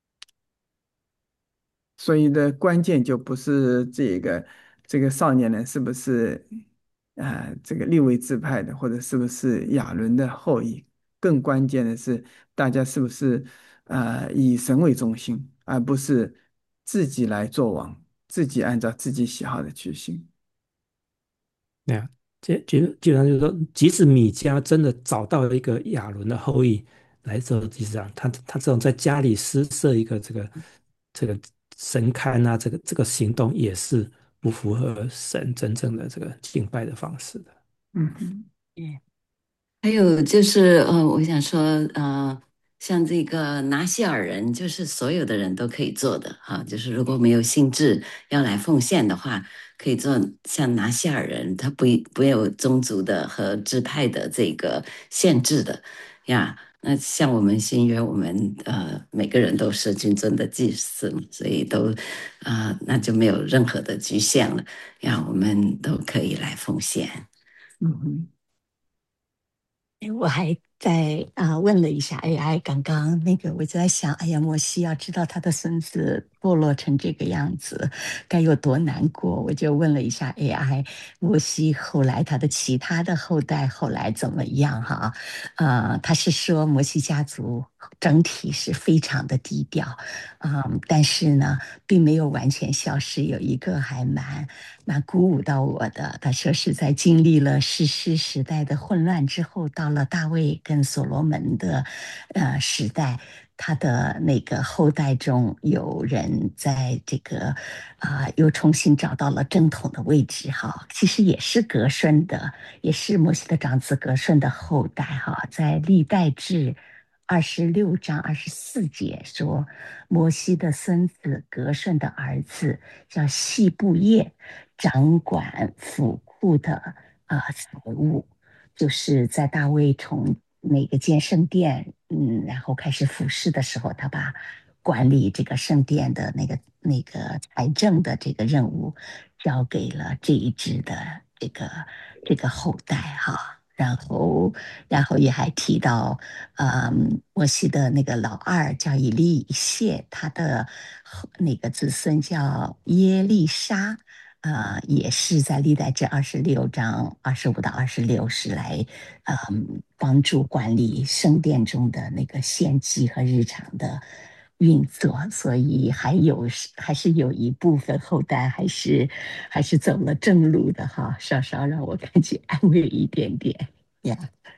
所以的关键就不是这个这个少年人是不是啊、呃这个利未支派的，或者是不是亚伦的后裔，更关键的是大家是不是呃以神为中心，而不是自己来做王，自己按照自己喜好的去行。 对啊，基基基本上就是说，即使米迦真的找到了一个亚伦的后裔来做祭司长，他他这种在家里施设一个这个这个神龛啊，这个这个行动也是不符合神真正的这个敬拜的方式的。 嗯哼。 嗯，还有就是，呃，我想说，呃，像这个拿西尔人，就是所有的人都可以做的哈、就是如果没有兴致要来奉献的话，可以做像拿西尔人，他不不有宗族的和支派的这个限制的呀。那像我们新约，我们呃每个人都是君尊的祭司嘛，所以都啊、呃那就没有任何的局限了呀，我们都可以来奉献。 嗯哼。 哎我还在啊、问了一下 A I，刚刚那个我就在想，哎呀，摩西要知道他的孙子堕落成这个样子，该有多难过。我就问了一下 A I，摩西后来他的其他的后代后来怎么样哈？呃，他是说摩西家族整体是非常的低调，嗯，但是呢，并没有完全消失。有一个还蛮蛮鼓舞到我的，他说是在经历了士师时代的混乱之后，到了大卫跟所罗门的呃时代，他的那个后代中有人在这个啊、又重新找到了正统的位置哈，其实也是格顺的，也是摩西的长子格顺的后代哈，在历代志。二十六章二十四节说，摩西的孙子格顺的儿子叫细布叶，掌管府库的啊、呃财务，就是在大卫从那个建圣殿，嗯，然后开始服侍的时候，他把管理这个圣殿的那个那个财政的这个任务交给了这一支的这个这个后代哈。然后，然后也还提到，嗯，摩西的那个老二叫以利以谢，他的那个子孙叫耶利沙，呃，也是在历代志二十六章二十五到二十六是来，嗯，帮助管理圣殿中的那个献祭和日常的运作，所以还有还是有一部分后代还是还是走了正路的哈，稍稍让我感觉安慰一点点呀。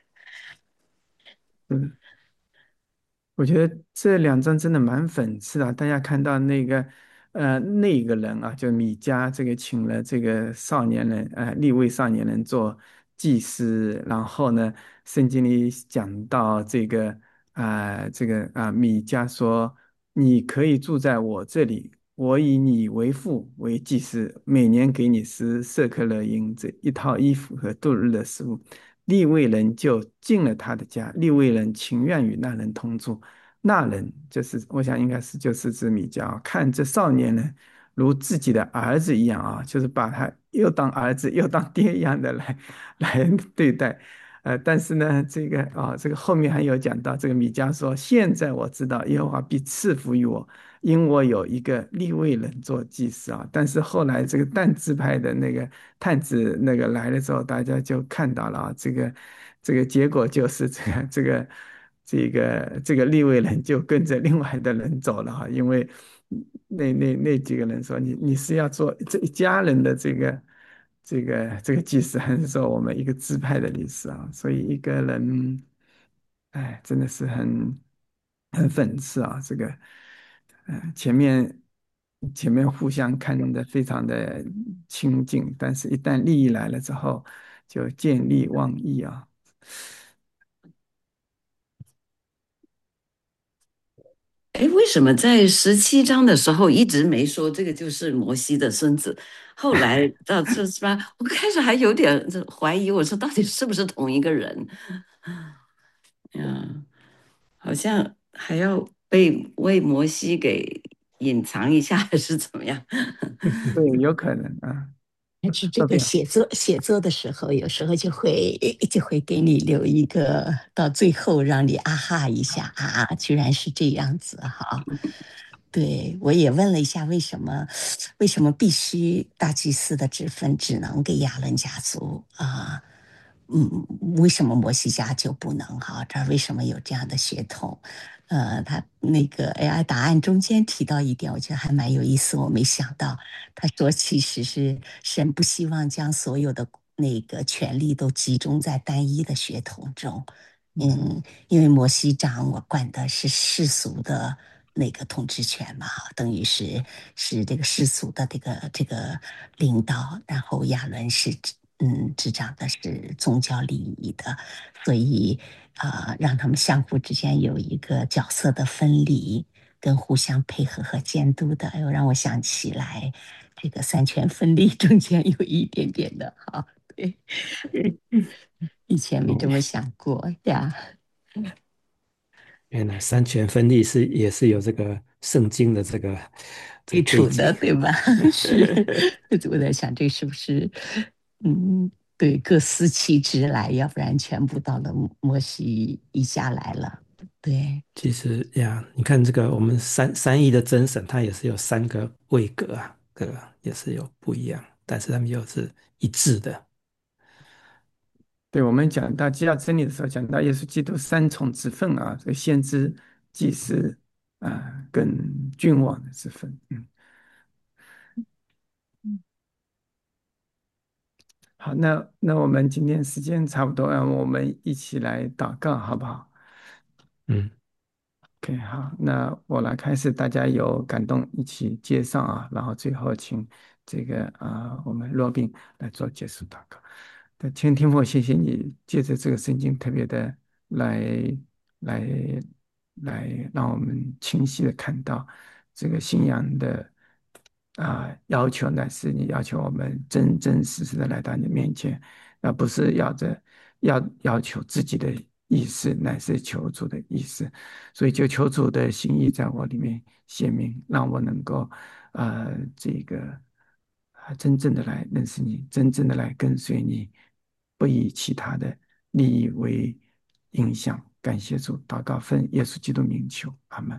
嗯。我觉得这两张真的蛮讽刺的。大家看到那个，呃，那个人啊，就米迦这个请了这个少年人，呃，利未少年人做祭司。然后呢，圣经里讲到这个，啊、这个啊、米迦说：“你可以住在我这里，我以你为父为祭司，每年给你十舍客勒银子、一套衣服和度日的食物。”利未人就进了他的家，利未人情愿与那人同住。那人就是我想应该是就是指米迦啊，看这少年人如自己的儿子一样啊，就是把他又当儿子又当爹一样的来来对待。呃，但是呢，这个啊，这个后面还有讲到，这个米迦说：“现在我知道耶和华必赐福于我，因我有一个利未人做祭司啊。”但是后来这个但支派的那个探子那个来了之后，大家就看到了啊，这个这个结果就是这个这个这个这个利未人就跟着另外的人走了哈，因为那那那几个人说你你是要做这一家人的这个这个这个祭司，还是说我们一个支派的历史啊？所以一个人，哎，真的是很很讽刺啊！这个，呃，前面前面互相看的非常的亲近，但是一旦利益来了之后，就见利忘义啊。 哎，为什么在十七章的时候一直没说这个就是摩西的孙子？后来到这是吧？我开始还有点怀疑，我说到底是不是同一个人？嗯，好像还要被为摩西给隐藏一下，还是怎么样？ 对，有可能啊。 但是这这边个写作写作的时候，有时候就会就会给你留一个到最后让你啊哈一下啊，居然是这样子哈。 对，我也问了一下，为什么为什么必须大祭司的职分只能给亚伦家族啊？嗯，为什么摩西家就不能哈？这为什么有这样的血统？呃，他那个 A I 答案中间提到一点，我觉得还蛮有意思，我没想到。他说，其实是神不希望将所有的那个权力都集中在单一的血统中。嗯，因为摩西长我管的是世俗的那个统治权嘛，等于是是这个世俗的这个这个领导，然后亚伦是嗯执掌的是宗教礼仪的，所以啊、呃让他们相互之间有一个角色的分离，跟互相配合和监督的，又让我想起来这个三权分立中间有一点点的哈，对，以前没这么想过呀。 原来三权分立是也是有这个圣经的这个这个背基础的， 景。 对吧？是，我在想这是不是，嗯，对，各司其职来，要不然全部到了摩西一下来了。对， 其实呀，你看这个我们三三亿的真神，它也是有三个位格啊，这个也是有不一样，但是他们又是一致的。 对，我们讲到基要真理的时候，讲到耶稣基督三重之分啊，这个先知、祭司啊，跟君王的之分。嗯，好，那那我们今天时间差不多，让我们一起来祷告，好不好嗯。 ？OK，好，那我来开始，大家有感动一起接上啊，然后最后请这个啊，我们若宾来做结束祷告。对，天天父，谢谢你借着这个圣经特别的来来来，让我们清晰的看到这个信仰的啊、要求呢，是你要求我们真真实实的来到你面前，而不是要着要要求自己的意思，乃是求主的意思。所以就求主的心意在我里面显明，让我能够呃这个啊真正的来认识你，真正的来跟随你，不以其他的利益为影响。感谢主，祷告奉耶稣基督名求，阿门。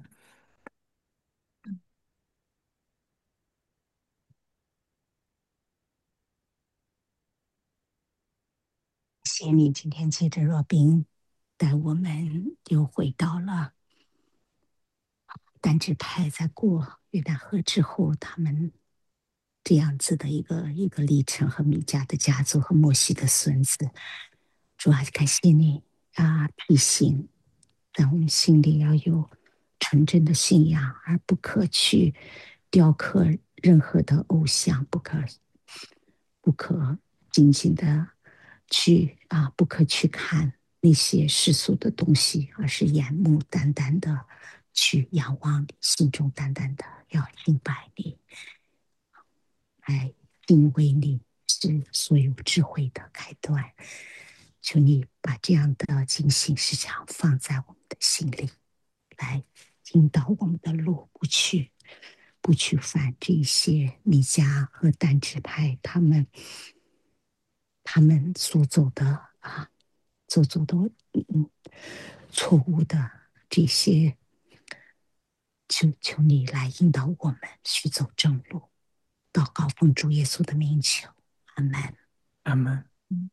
谢谢你今天借着若冰带我们又回到了单支派在过约旦河之后，他们这样子的一个一个历程和米迦的家族和摩西的孙子。主啊，感谢你啊，提醒在我们心里要有纯真的信仰，而不可去雕刻任何的偶像，不可不可仅仅的去啊，不可去看那些世俗的东西，而是眼目单单的去仰望你，心中单单的要敬拜你，来敬畏你是所有智慧的开端。求你把这样的精心时常放在我们的心里，来引导我们的路，不去不去犯这些米迦和单支派他们他们所走的啊，所走的嗯错误的这些，求求你来引导我们去走正路。祷告奉主耶稣的名求，阿门。 阿门。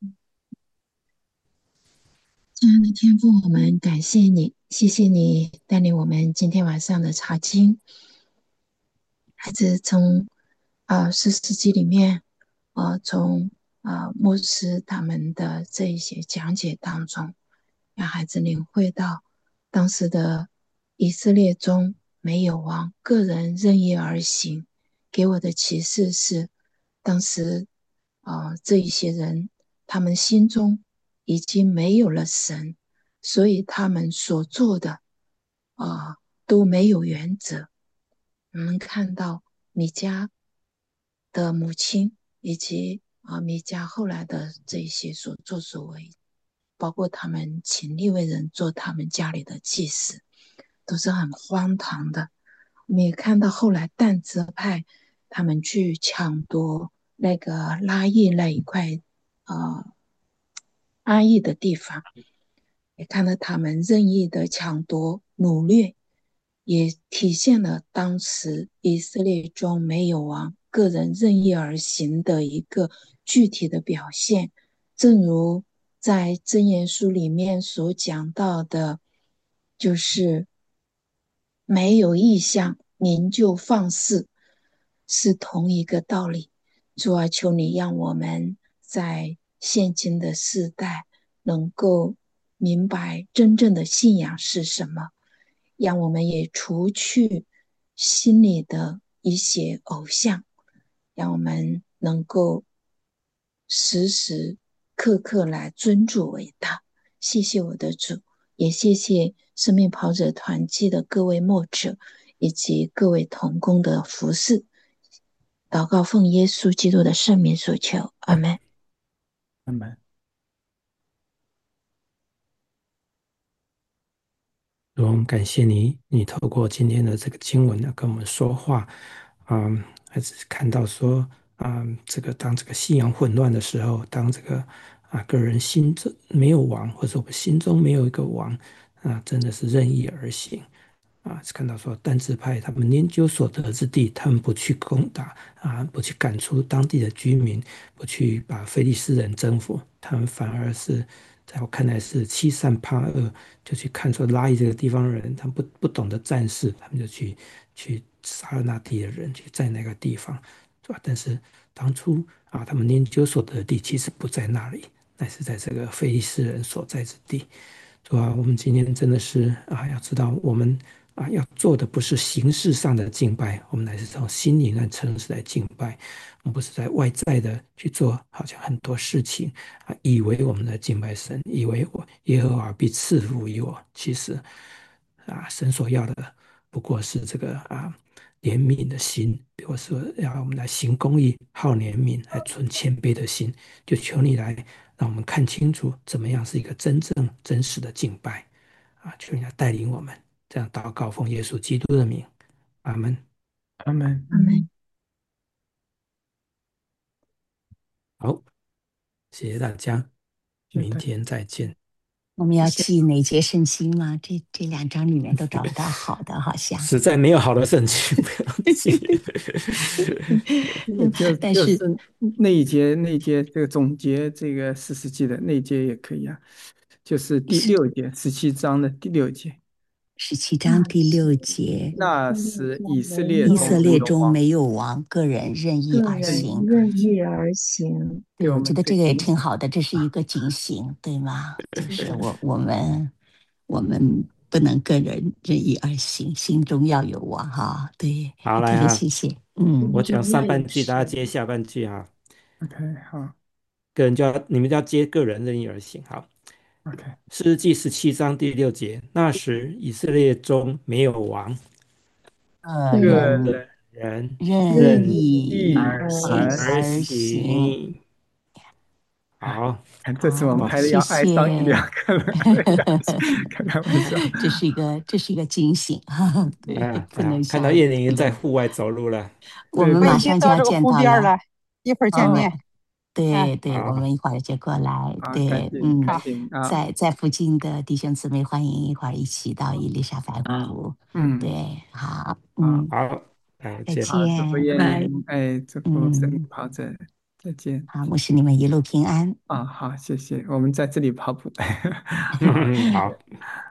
亲爱的天父，我们感谢你，谢谢你带领我们今天晚上的查经。孩子从啊四世纪里面，呃，从啊牧师他们的这一些讲解当中，让孩子领会到当时的以色列中没有王，个人任意而行。给我的启示是，当时啊、呃、这一些人，他们心中已经没有了神，所以他们所做的啊、呃都没有原则。我们看到米迦的母亲以及啊米迦后来的这些所作所为，包括他们请利未人做他们家里的祭司，都是很荒唐的。我们也看到后来但支派他们去抢夺那个拉叶那一块呃安逸的地方，也看到他们任意的抢夺掳掠， 也体现了当时以色列中没有王，个人任意而行的一个具体的表现。正如在箴言书里面所讲到的，就是没有意向，您就放肆，是同一个道理。主啊，求你让我们在现今的世代能够明白真正的信仰是什么，让我们也除去心里的一些偶像，让我们能够时时刻刻来尊主为大。谢谢我的主，也谢谢生命跑者团契的各位牧者以及各位同工的服侍。祷告奉耶稣基督的圣名所求，阿们。 阿们。 主，我们感谢你，你透过今天的这个经文呢，跟我们说话，嗯，还是看到说，嗯，这个当这个信仰混乱的时候，当这个啊个人心中没有王，或者我们心中没有一个王，啊，真的是任意而行。啊，看到说但支派他们研究所得之地，他们不去攻打啊，不去赶出当地的居民，不去把非利士人征服，他们反而是在我看来是欺善怕恶，就去看出拉伊这个地方人，他们不不懂得战事，他们就去去杀了那地的人，去在那个地方，是吧？但是当初啊，他们研究所得的地其实不在那里，乃是在这个非利士人所在之地。是吧？我们今天真的是啊，要知道我们啊要做的不是形式上的敬拜，我们乃是从心灵和诚实来敬拜。我们不是在外在的去做，好像很多事情啊，以为我们在敬拜神，以为我耶和华必赐福于我。其实啊，神所要的不过是这个啊怜悯的心，比如说让我们来行公义、好怜悯、来存谦卑的心。就求你来让我们看清楚，怎么样是一个真正真实的敬拜啊！求你来带领我们，这样祷告，奉耶稣基督的名，阿门。 阿们。 阿们。 好，谢谢大家，明天再见。 我们要记哪节圣经吗？这这两章里面都找不到好的，好像。 实在没有好的圣经，不要记。 就但就是是那一节那一节这个总结这个四世纪的那一节也可以啊，就是第六节十七章的第六节。 十七章第六节， 那时以色列以中色列中没有王， 没有王，个人任意个人而行。 任意而行。 对，我对我们觉得这个也这警醒挺好的，这是一个警醒，对吗？就是我我们我们不能个人任意而行，心中要有王哈。对， 好，来特别哈， 谢谢。嗯， 我讲上半句， 是大家接下半句哈。 OK 好个人就要你们就要接个人任意而行。好， OK 诗世记十七章第六节，那时以色列中没有王， 个个人人人任任意意而而而而行。 行。好， 看这次我们好， 拍的谢要挨上一谢。 两个人，开开玩笑。 这是一个这是一个惊喜哈，对， 啊， 不能啊，看到像叶玲在户外走路了。 我们对对我已马上就要经到这个见到了。 湖边了，一会儿见哦， 面。啊， 对对，我好， 们一会儿就过来。 啊，赶对， 紧嗯， 赶好， 紧啊， 在在附近的弟兄姊妹，欢迎一会儿一起到伊丽莎白啊， 湖。 嗯对，好， 啊， 嗯， 好，再再见。 好，祝福见。 叶拜拜。 玲，哎，祝福生命嗯， 跑者，再见。 好，牧师你们一路平安。 啊，好，谢谢，我们在这里跑步。好。 好。